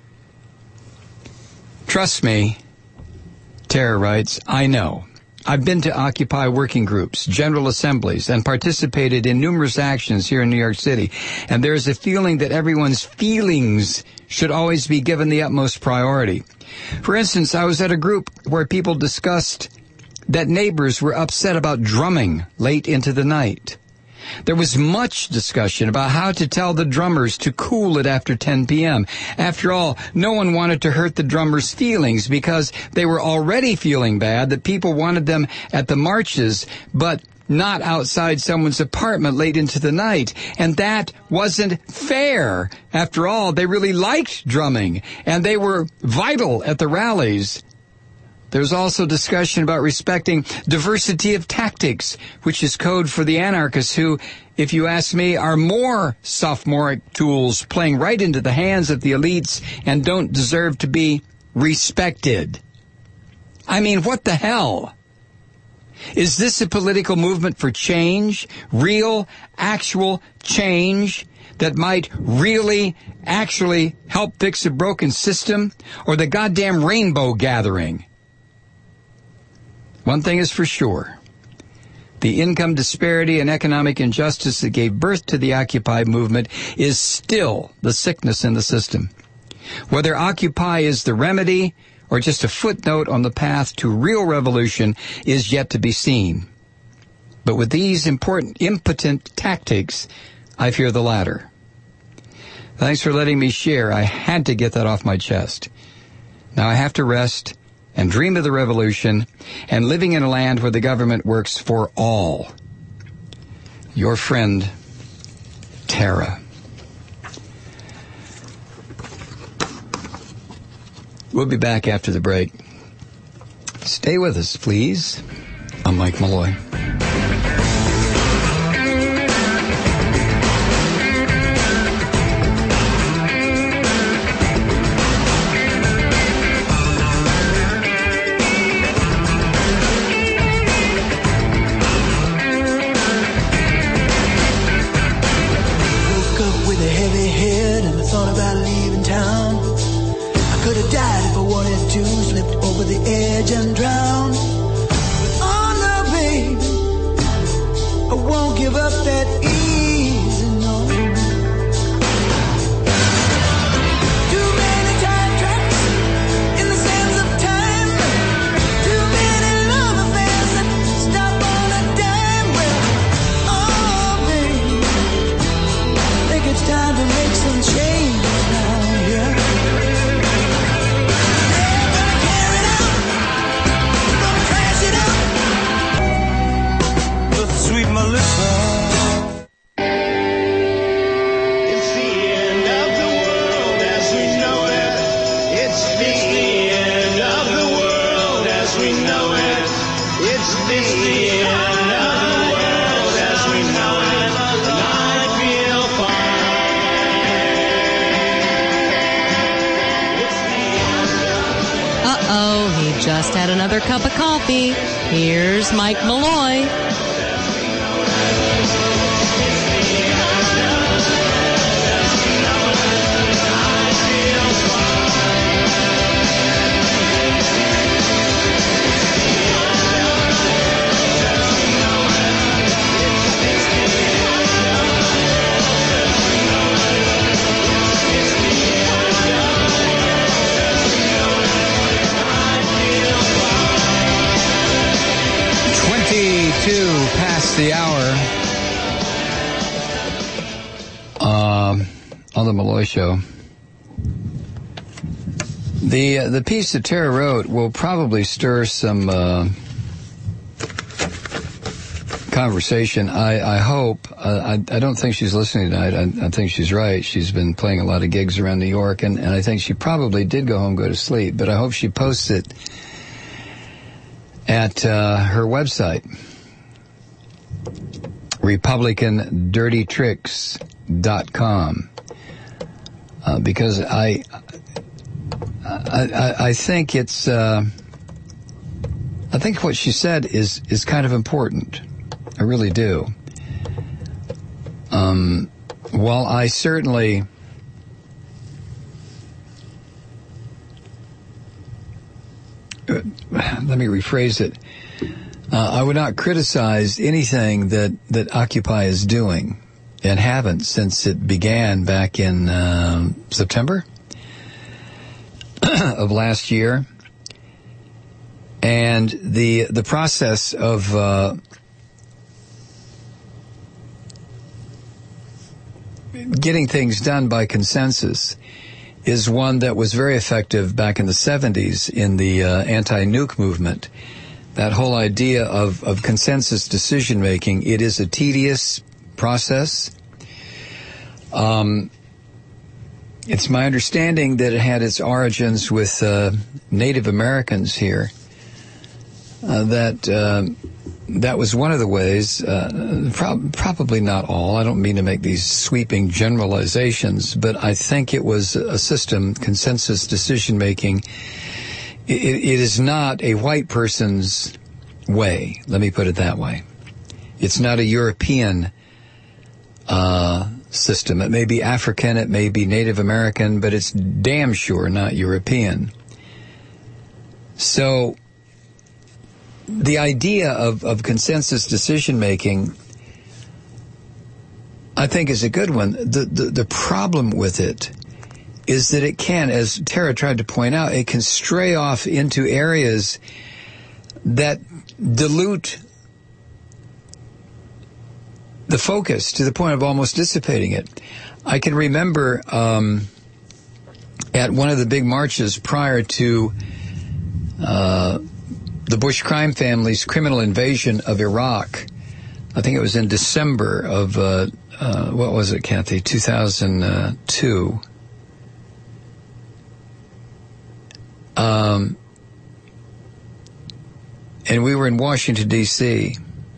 Trust me, Tara writes, I know. I've been to Occupy working groups, general assemblies, and participated in numerous actions here in New York City. And there's a feeling that everyone's feelings should always be given the utmost priority. For instance, I was at a group where people discussed that neighbors were upset about drumming late into the night. There was much discussion about how to tell the drummers to cool it after ten p.m. After all, no one wanted to hurt the drummers' feelings because they were already feeling bad that people wanted them at the marches, but not outside someone's apartment late into the night. And that wasn't fair. After all, they really liked drumming, and they were vital at the rallies. There's also discussion about respecting diversity of tactics, which is code for the anarchists who, if you ask me, are more sophomoric tools playing right into the hands of the elites and don't deserve to be respected. I mean, what the hell? Is this a political movement for change? Real, actual change that might really, actually help fix a broken system? Or the goddamn rainbow gathering? One thing is for sure. The income disparity and economic injustice that gave birth to the Occupy movement is still the sickness in the system. Whether Occupy is the remedy or just a footnote on the path to real revolution is yet to be seen. But with these important, impotent tactics, I fear the latter. Thanks for letting me share. I had to get that off my chest. Now I have to rest and dream of the revolution, and living in a land where the government works for all. Your friend, Tara. We'll be back after the break. Stay with us, please. I'm Mike Malloy. And drown. But oh no, babe, It's the end of the world as we know it, and I feel fine. Uh-oh, he just had another cup of coffee. Here's Mike Malloy. Two past the hour um, on the Malloy Show. The uh, the piece that Tara wrote will probably stir some uh, conversation. I, I hope. Uh, I, I don't think she's listening tonight. I, I think she's right. She's been playing a lot of gigs around New York, and, and I think she probably did go home, go to sleep. But I hope she posts it at uh, her website. Republican Dirty Tricks dot com, uh, because I, I, I, I think it's, uh, I think what she said is, is kind of important. I really do. Um, while I certainly, uh, let me rephrase it. Uh, I would not criticize anything that, that Occupy is doing, and haven't since it began back in uh, September of last year. And the the process of uh, getting things done by consensus is one that was very effective back in the seventies in the uh, anti-nuke movement. That whole idea of, of consensus decision-making, it is a tedious process. Um, it's my understanding that it had its origins with uh, Native Americans here. Uh, that uh, that was one of the ways, uh, pro- probably not all. I don't mean to make these sweeping generalizations, but I think it was a system, consensus decision-making. It, it is not a white person's way. Let me put it that way. It's not a European uh, system. It may be African, it may be Native American, but it's damn sure not European. So the idea of, of consensus decision-making, I think, is a good one. The, the, the problem with it is that it can, as Tara tried to point out, it can stray off into areas that dilute the focus to the point of almost dissipating it. I can remember um, at one of the big marches prior to uh, the Bush crime family's criminal invasion of Iraq. I think it was in December of, uh, uh, what was it, Kathy, two thousand two. Um, and we were in Washington, D C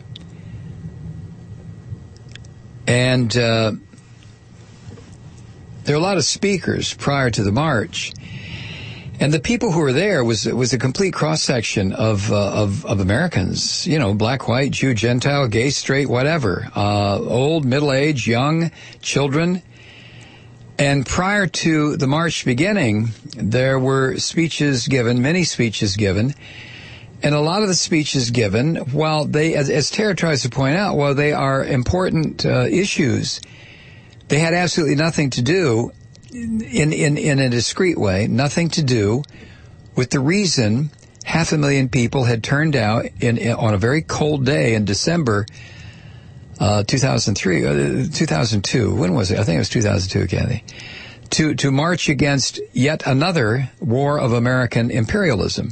And uh, there were a lot of speakers prior to the march. And the people who were there was was a complete cross-section of, uh, of of Americans, you know, black, white, Jew, Gentile, gay, straight, whatever, uh, old, middle-aged, young, children. And prior to the march beginning, there were speeches given, many speeches given, and a lot of the speeches given, while they, as, as Tara tries to point out, while they are important uh, issues, they had absolutely nothing to do, in, in, in a discreet way, nothing to do with the reason half a million people had turned out in, in on a very cold day in December Uh, two thousand three, uh, two thousand two, when was it? I think it was two thousand two, Kathy. To, to march against yet another war of American imperialism.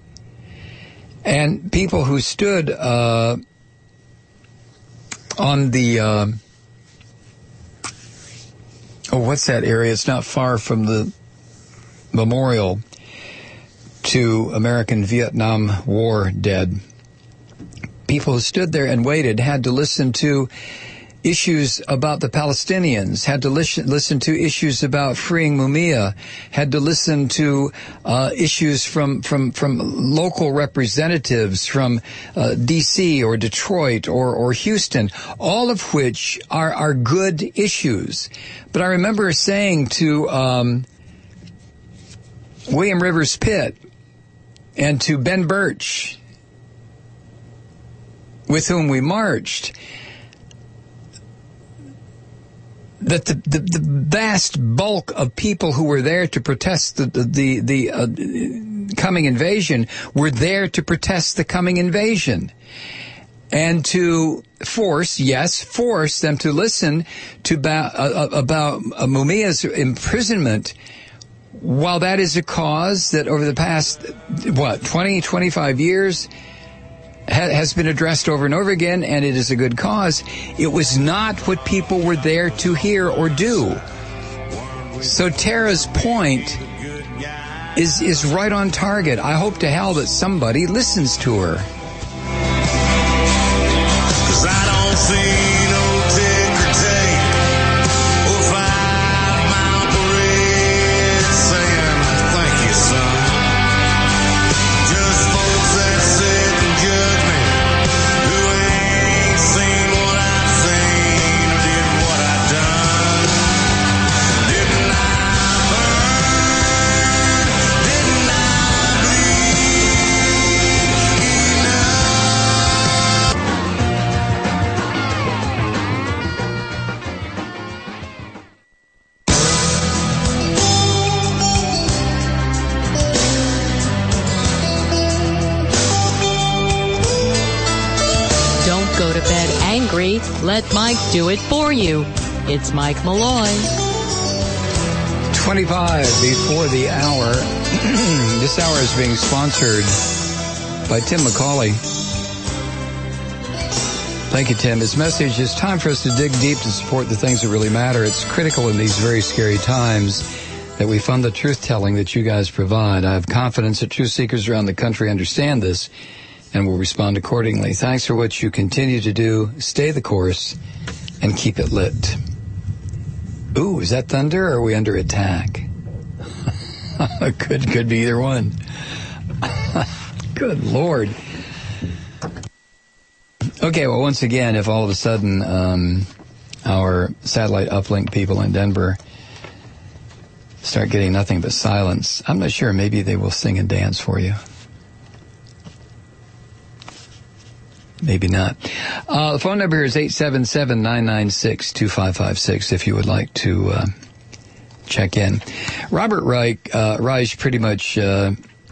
And people who stood, uh, on the, uh, oh, what's that area? It's not far from the memorial to American Vietnam War dead. people who stood there and waited had to listen to issues about the Palestinians, had to listen, listen to issues about freeing Mumia, had to listen to uh, issues from, from, from local representatives from uh, D C or Detroit or, or Houston, all of which are, are good issues. But I remember saying to um, William Rivers Pitt and to Ben Birch, with whom we marched, that the, the, the vast bulk of people who were there to protest the, the, the uh, coming invasion were there to protest the coming invasion. And to force, yes, force them to listen to ba- uh, about uh, Mumia's imprisonment, while that is a cause that over the past, what, twenty, twenty-five years has been addressed over and over again, and it is a good cause, it was not what people were there to hear or do. So Tara's point is is right on target. I hope to hell that somebody listens to her. 'Cause I don't see no ticker tape or five mile parade saying thank you, son. Just folks that sit and judge me, who ain't seen what I've seen or did what I've done. Didn't I burn? Didn't I bleed enough? Don't go to bed angry. Let Mike do it for you. It's Mike Malloy. twenty-five before the hour. This hour is being sponsored by Tim McCauley. Thank you, Tim. His message is time for us to dig deep to support the things that really matter. It's critical in these very scary times that we fund the truth-telling that you guys provide. I have confidence that truth seekers around the country understand this and will respond accordingly. Thanks for what you continue to do. Stay the course and keep it lit. Ooh, is that thunder or are we under attack? could could be either one. Good Lord. Okay, well, once again, if all of a sudden um, our satellite uplink people in Denver start getting nothing but silence, I'm not sure. Maybe they will sing and dance for you. Maybe not. Uh, the phone number is eight seven seven, nine nine six, two five five six if you would like to uh, check in. Robert Reich, uh, Reich pretty much uh,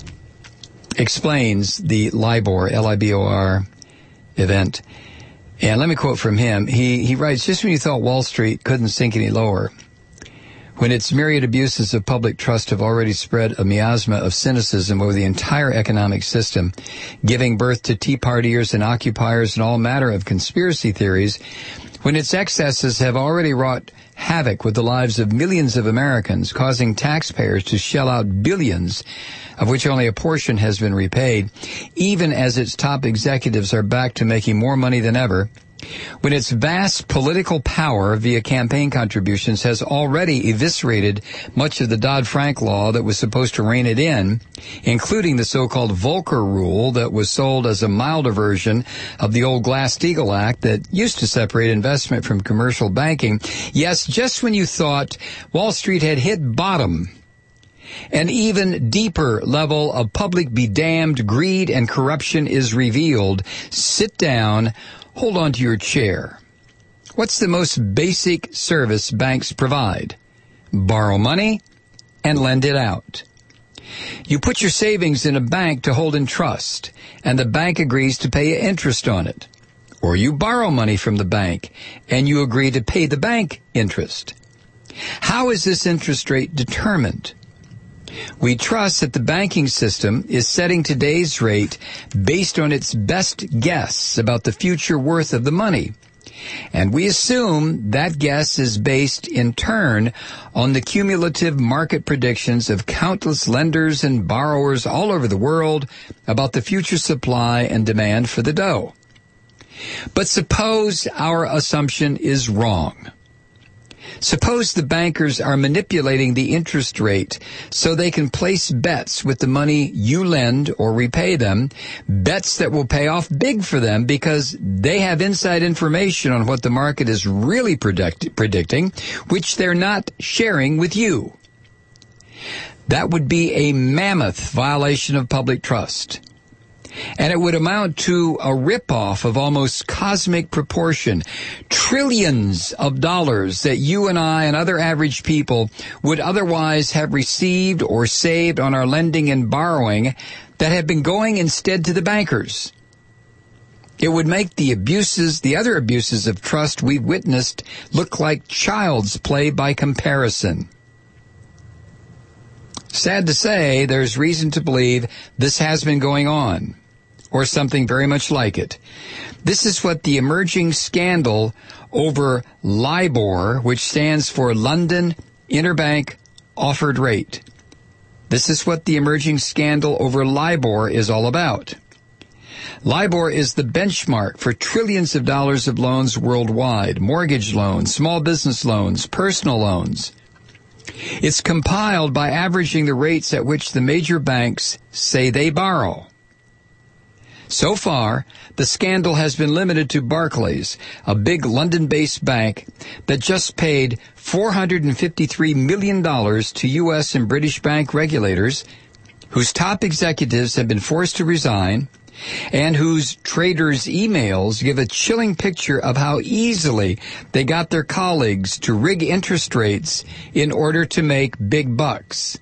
explains the LIBOR, L I B O R event. And let me quote from him. He, he writes, just when you thought Wall Street couldn't sink any lower, when its myriad abuses of public trust have already spread a miasma of cynicism over the entire economic system, giving birth to Tea Partiers and occupiers and all manner of conspiracy theories, when its excesses have already wrought havoc with the lives of millions of Americans, causing taxpayers to shell out billions, of which only a portion has been repaid, even as its top executives are back to making more money than ever, when its vast political power via campaign contributions has already eviscerated much of the Dodd-Frank law that was supposed to rein it in, including the so-called Volcker rule that was sold as a milder version of the old Glass-Steagall Act that used to separate investment from commercial banking. Yes, just when you thought Wall Street had hit bottom, an even deeper level of public be-damned greed and corruption is revealed. Sit down. Hold on to your chair. What's the most basic service banks provide? Borrow money and lend it out. You put your savings in a bank to hold in trust, and the bank agrees to pay you interest on it. Or you borrow money from the bank, and you agree to pay the bank interest. How is this interest rate determined? We trust that the banking system is setting today's rate based on its best guess about the future worth of the money. And we assume that guess is based in turn on the cumulative market predictions of countless lenders and borrowers all over the world about the future supply and demand for the dough. But suppose our assumption is wrong. Suppose the bankers are manipulating the interest rate so they can place bets with the money you lend or repay them, bets that will pay off big for them because they have inside information on what the market is really predict- predicting, which they're not sharing with you. That would be a mammoth violation of public trust. And it would amount to a ripoff of almost cosmic proportion. Trillions of dollars that you and I and other average people would otherwise have received or saved on our lending and borrowing that have been going instead to the bankers. It would make the abuses, the other abuses of trust we've witnessed look like child's play by comparison. Sad to say, there's reason to believe this has been going on, or something very much like it. This is what the emerging scandal over LIBOR, which stands for London Interbank Offered Rate. This is what the emerging scandal over LIBOR is all about. LIBOR is the benchmark for trillions of dollars of loans worldwide, mortgage loans, small business loans, personal loans. It's compiled by averaging the rates at which the major banks say they borrow. So far, the scandal has been limited to Barclays, a big London-based bank that just paid four hundred fifty-three million dollars to U S and British bank regulators, whose top executives have been forced to resign, and whose traders' emails give a chilling picture of how easily they got their colleagues to rig interest rates in order to make big bucks.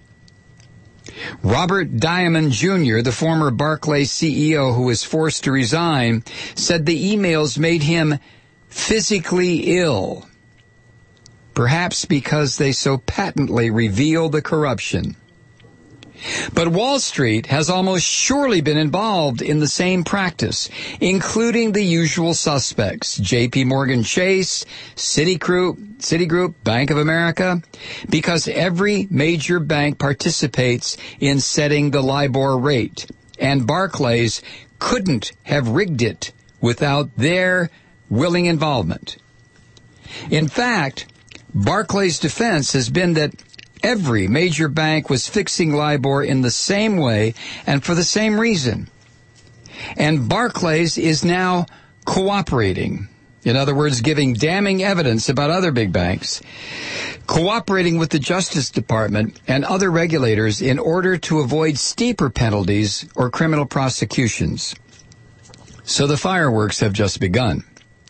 Robert Diamond Junior, the former Barclays C E O who was forced to resign, said the emails made him physically ill, perhaps because they so patently reveal the corruption. But Wall Street has almost surely been involved in the same practice, including the usual suspects, J P Morgan Chase, Citigroup, Citigroup, Bank of America, because every major bank participates in setting the LIBOR rate, and Barclays couldn't have rigged it without their willing involvement. In fact, Barclays' defense has been that every major bank was fixing LIBOR in the same way and for the same reason. And Barclays is now cooperating. In other words, giving damning evidence about other big banks, cooperating with the Justice Department and other regulators in order to avoid steeper penalties or criminal prosecutions. So the fireworks have just begun.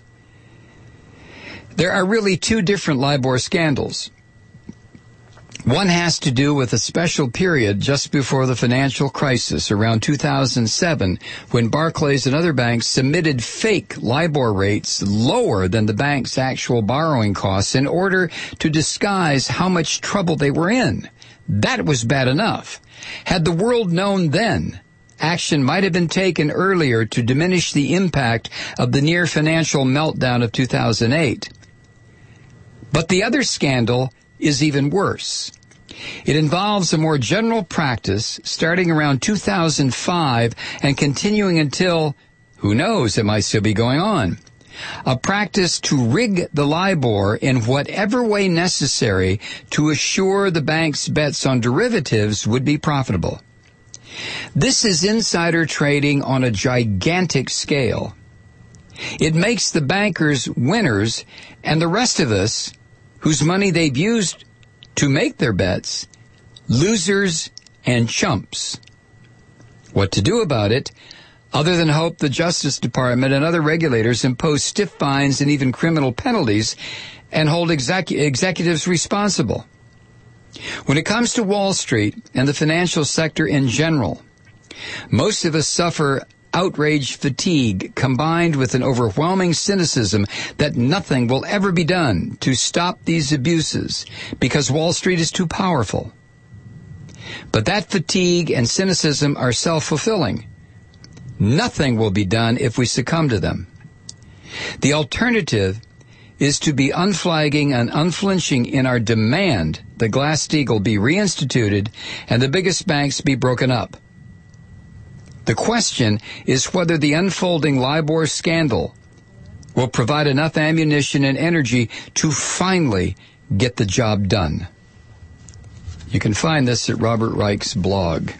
There are really two different LIBOR scandals. One has to do with a special period just before the financial crisis around two thousand seven, when Barclays and other banks submitted fake LIBOR rates lower than the bank's actual borrowing costs in order to disguise how much trouble they were in. That was bad enough. Had the world known then, action might have been taken earlier to diminish the impact of the near financial meltdown of two thousand eight. But the other scandal is even worse. It involves a more general practice starting around two thousand five and continuing until, who knows, it might still be going on. A practice to rig the LIBOR in whatever way necessary to assure the bank's bets on derivatives would be profitable. This is insider trading on a gigantic scale. It makes the bankers winners and the rest of us, whose money they've used to make their bets, losers and chumps. What to do about it, other than hope the Justice Department and other regulators impose stiff fines and even criminal penalties and hold exec- executives responsible? When it comes to Wall Street and the financial sector in general, most of us suffer outrage fatigue combined with an overwhelming cynicism that nothing will ever be done to stop these abuses because Wall Street is too powerful. But that fatigue and cynicism are self-fulfilling. Nothing will be done if we succumb to them. The alternative is to be unflagging and unflinching in our demand that Glass-Steagall be reinstituted and the biggest banks be broken up. The question is whether the unfolding LIBOR scandal will provide enough ammunition and energy to finally get the job done. You can find this at Robert Reich's blog.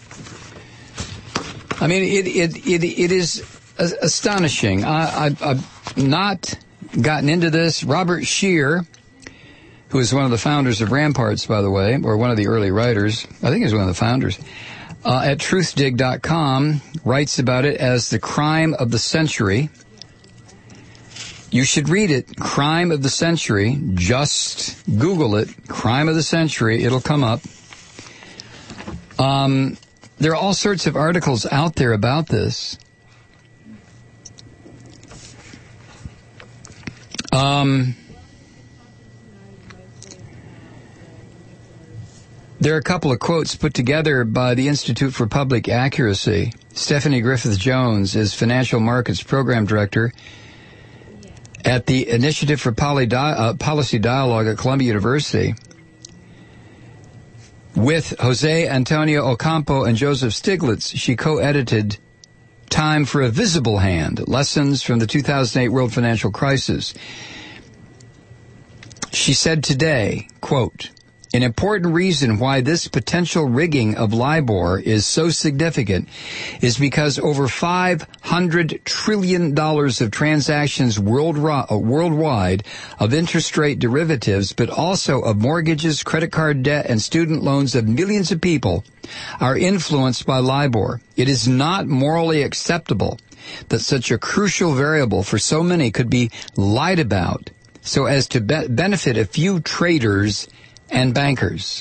I mean, it it it, it is astonishing. I, I, I've not gotten into this. Robert Scheer, who is one of the founders of Ramparts, by the way, or one of the early writers, I think he's one of the founders, uh, at truth dig dot com, writes about it as the crime of the century. You should read it, Crime of the Century. Just Google it, Crime of the Century. It'll come up. Um, there are all sorts of articles out there about this. Um, there are a couple of quotes put together by the Institute for Public Accuracy. Stephanie Griffith-Jones is Financial Markets Program Director at the Initiative for Poly Di- uh, Policy Dialogue at Columbia University. With Jose Antonio Ocampo and Joseph Stiglitz, she co-edited Time for a Visible Hand, Lessons from the two thousand eight World Financial Crisis. She said today, quote, an important reason why this potential rigging of LIBOR is so significant is because over five hundred trillion dollars of transactions worldwide of interest rate derivatives, but also of mortgages, credit card debt, and student loans of millions of people are influenced by LIBOR. It is not morally acceptable that such a crucial variable for so many could be lied about so as to be- benefit a few traders and bankers.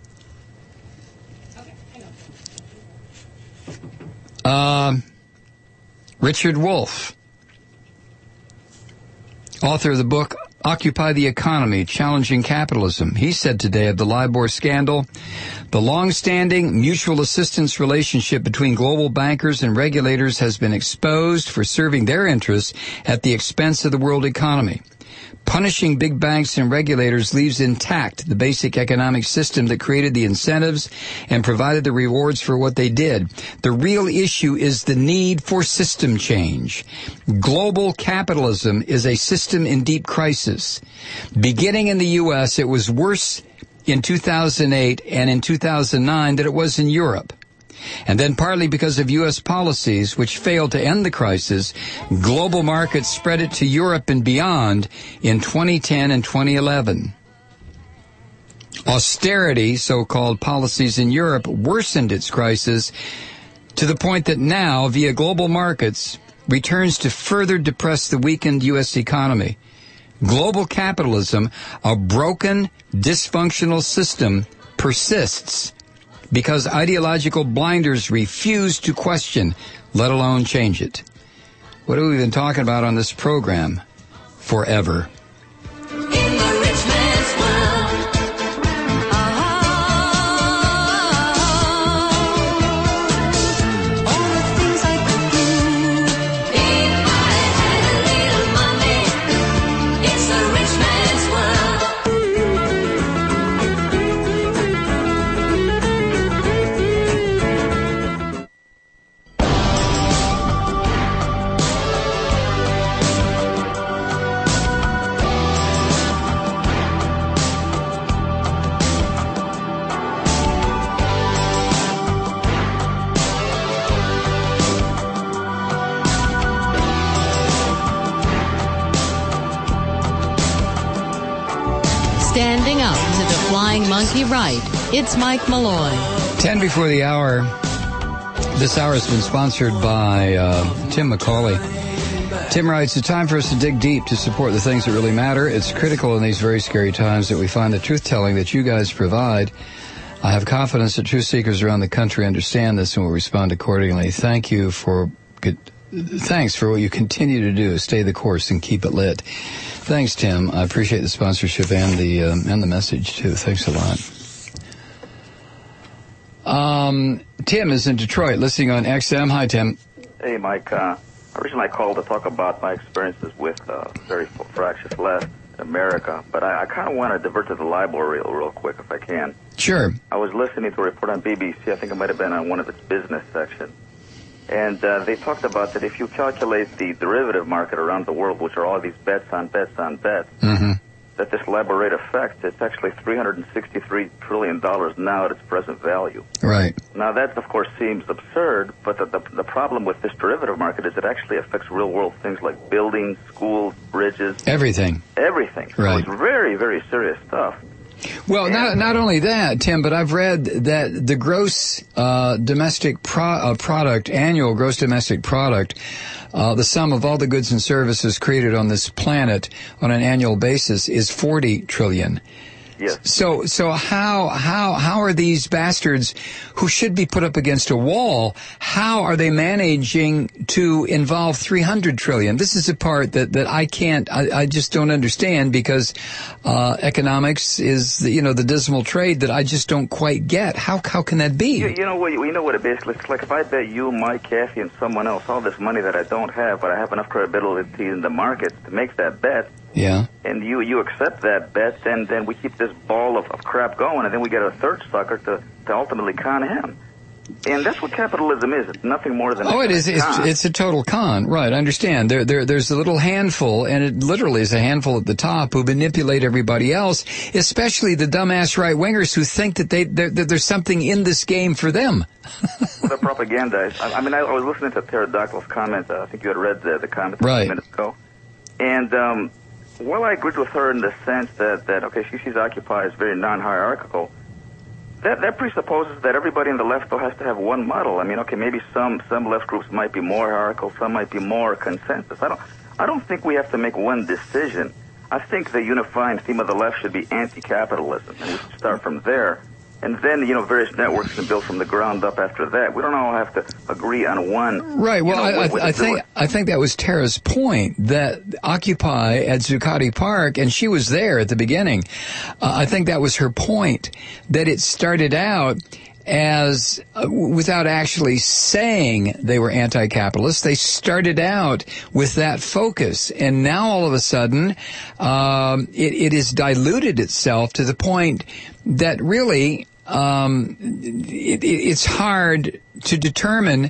Uh, Richard Wolff, author of the book Occupy the Economy, Challenging Capitalism. He said today of the LIBOR scandal, the long-standing mutual assistance relationship between global bankers and regulators has been exposed for serving their interests at the expense of the world economy. Punishing big banks and regulators leaves intact the basic economic system that created the incentives and provided the rewards for what they did. The real issue is the need for system change. Global capitalism is a system in deep crisis. Beginning in the U S, it was worse in two thousand eight and in two thousand nine than it was in Europe. And then partly because of U S policies which failed to end the crisis, global markets spread it to Europe and beyond in twenty ten and twenty eleven. Austerity, so-called policies in Europe, worsened its crisis to the point that now, via global markets, returns to further depress the weakened U S economy. Global capitalism, a broken, dysfunctional system, persists because ideological blinders refuse to question, let alone change it. What have we been talking about on this program? Forever. Standing up to the flying monkey right, it's Mike Malloy. Ten before the hour. This hour has been sponsored by uh, Tim McCauley. Tim writes, it's time for us to dig deep to support the things that really matter. It's critical in these very scary times that we find the truth-telling that you guys provide. I have confidence that truth seekers around the country understand this and will respond accordingly. Thank you for good, thanks for what you continue to do. Stay the course and keep it lit. Thanks, Tim. I appreciate the sponsorship and the um, and the message too. Thanks a lot. Um, Tim is in Detroit, listening on X M. Hi, Tim. Hey, Mike. Uh, originally, I called to talk about my experiences with uh, very fractious left in America, but I, I kind of want to divert to the LIBOR real, real quick, if I can. Sure. I was listening to a report on B B C. I think it might have been on one of its business sections, And uh, they talked about that if you calculate the derivative market around the world, which are all these bets on bets on bets, Mm-hmm. that this LIBOR rate effect, it's actually three hundred sixty-three trillion dollars now at its present value. Right. Now, that, of course, seems absurd, but the, the, the problem with this derivative market is it actually affects real-world things like buildings, schools, bridges. Everything. Everything. So Right. it's very, very serious stuff. Well, not not only that, Tim, but I've read that the gross uh, domestic pro- uh, product, annual gross domestic product, uh, the sum of all the goods and services created on this planet on an annual basis is forty trillion. Yes. So, so how, how, how are these bastards who should be put up against a wall, how are they managing to involve three hundred trillion? This is a part that, that I can't, I, I just don't understand because, uh, economics is, the, you know, the dismal trade that I just don't quite get. How, how can that be? You, you know what, you know what it basically is like. If I bet you, Mike, Kathy, and someone else all this money that I don't have, but I have enough credibility in the market to make that bet, Yeah. and you you accept that bet, then then we keep this ball of, of crap going, and then we get a third sucker to, to ultimately con him. And that's what capitalism is. It's nothing more than Oh, a it is. It's, con. it's a total con. Right. I understand. There, there, there's a little handful, and it literally is a handful at the top who manipulate everybody else, especially the dumbass right-wingers who think that they, that there's something in this game for them. Well, they're propagandized. I, I mean, I, I was listening to Pterodactyl's comment. Uh, I think you had read the, the comment a Right. few minutes ago. And, um, well, I agreed with her in the sense that, that okay, she sees Occupy as very non-hierarchical. That that presupposes that everybody in the left, though, has to have one model. I mean, okay, maybe some some left groups might be more hierarchical, some might be more consensus. I don't I don't think we have to make one decision. I think the unifying theme of the left should be anti-capitalism, and we should start from there. And then, you know, various networks can build from the ground up after that. We don't all have to agree on one. Right. Well, you know, I, what- what I, I to do think it. I think that was Tara's point, that Occupy at Zuccotti Park, and she was there at the beginning. Uh, I think that was her point, that it started out as, uh, without actually saying they were anti-capitalist, they started out with that focus. And now all of a sudden, um, it, it has diluted itself to the point that really, um, it, it, it's hard to determine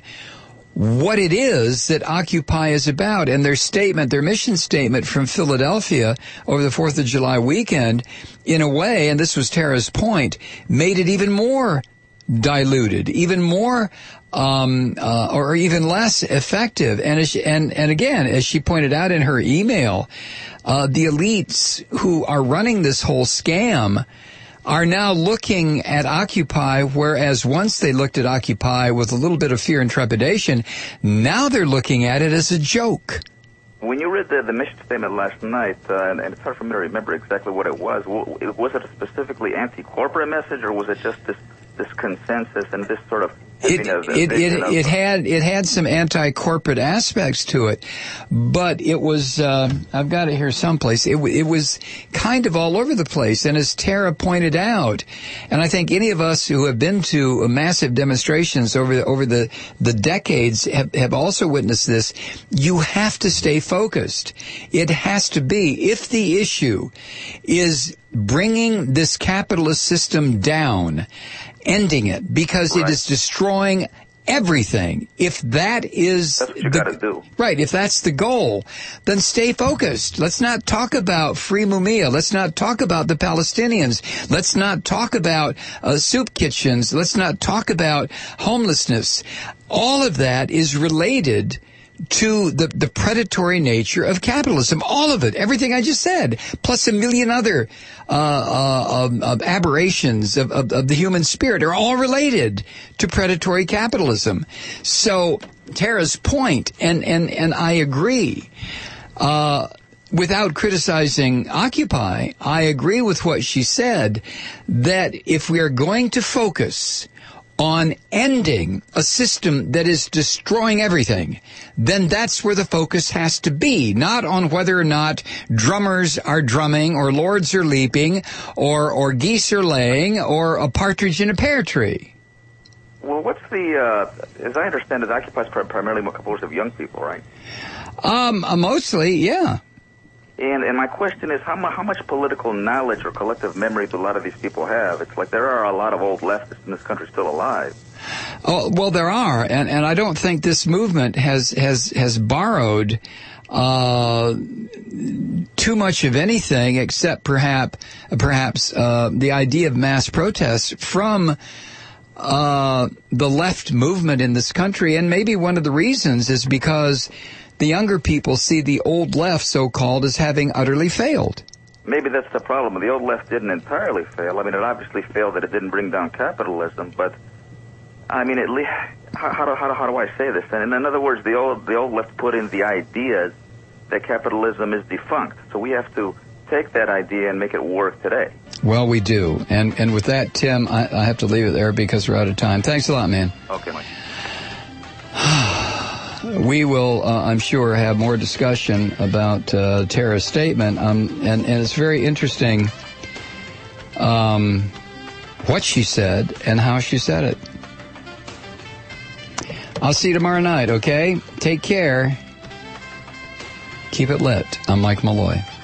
what it is that Occupy is about. And their statement, their mission statement from Philadelphia over the fourth of July weekend, in a way, and this was Tara's point, made it even more diluted, even more, um, uh, or even less effective. And as she, and, and again, as she pointed out in her email, uh, the elites who are running this whole scam are now looking at Occupy, whereas once they looked at Occupy with a little bit of fear and trepidation, now they're looking at it as a joke. When you read the, the mission statement last night, uh, and, and it's hard for me to remember exactly what it was, w- was it a specifically anti-corporate message, or was it just this, this consensus and this sort of It, of, it, it, of, it had it had some anti-corporate aspects to it, but it was, uh, I've got it here someplace, it, it was kind of all over the place. And as Tara pointed out, and I think any of us who have been to massive demonstrations over the, over the, the decades have, have also witnessed this, you have to stay focused. It has to be, if the issue is bringing this capitalist system down, ending it, because Right. it is destroying everything. If that is That's what you the, gotta do. right, if that's the goal, then stay focused. Let's not talk about free Mumia. Let's not talk about the Palestinians. Let's not talk about uh, soup kitchens. Let's not talk about homelessness. All of that is related to the, the predatory nature of capitalism. All of it. Everything I just said. Plus a million other uh, uh, um, uh, aberrations of, of, of the human spirit are all related to predatory capitalism. So Tara's point, and, and, and I agree, uh, without criticizing Occupy, I agree with what she said, that if we are going to focus on ending a system that is destroying everything, then that's where the focus has to be, not on whether or not drummers are drumming or lords are leaping or, or geese are laying or a partridge in a pear tree. Well, what's the, uh, as I understand it, Occupy is primarily more composed of young people, right? Um, uh, mostly, yeah. And and my question is, how, mu- how much political knowledge or collective memory do a lot of these people have? It's like there are a lot of old leftists in this country still alive. Oh, well, there are, and, and I don't think this movement has has has borrowed uh, too much of anything, except perhaps perhaps uh, the idea of mass protests from uh, the left movement in this country. And maybe one of the reasons is because the younger people see the old left, so-called, as having utterly failed. Maybe that's the problem. The old left didn't entirely fail. I mean, it obviously failed that it didn't bring down capitalism, but I mean, at least, how, how, do, how, do, how do I say this? And in other words, the old the old left put in the ideas that capitalism is defunct. So we have to take that idea and make it work today. Well, we do. And and with that, Tim, I, I have to leave it there because we're out of time. Thanks a lot, man. Okay, Mike. We will, uh, I'm sure, have more discussion about uh, Tara's statement. Um, and, and it's very interesting um, what she said and how she said it. I'll see you tomorrow night, okay? Take care. Keep it lit. I'm Mike Malloy.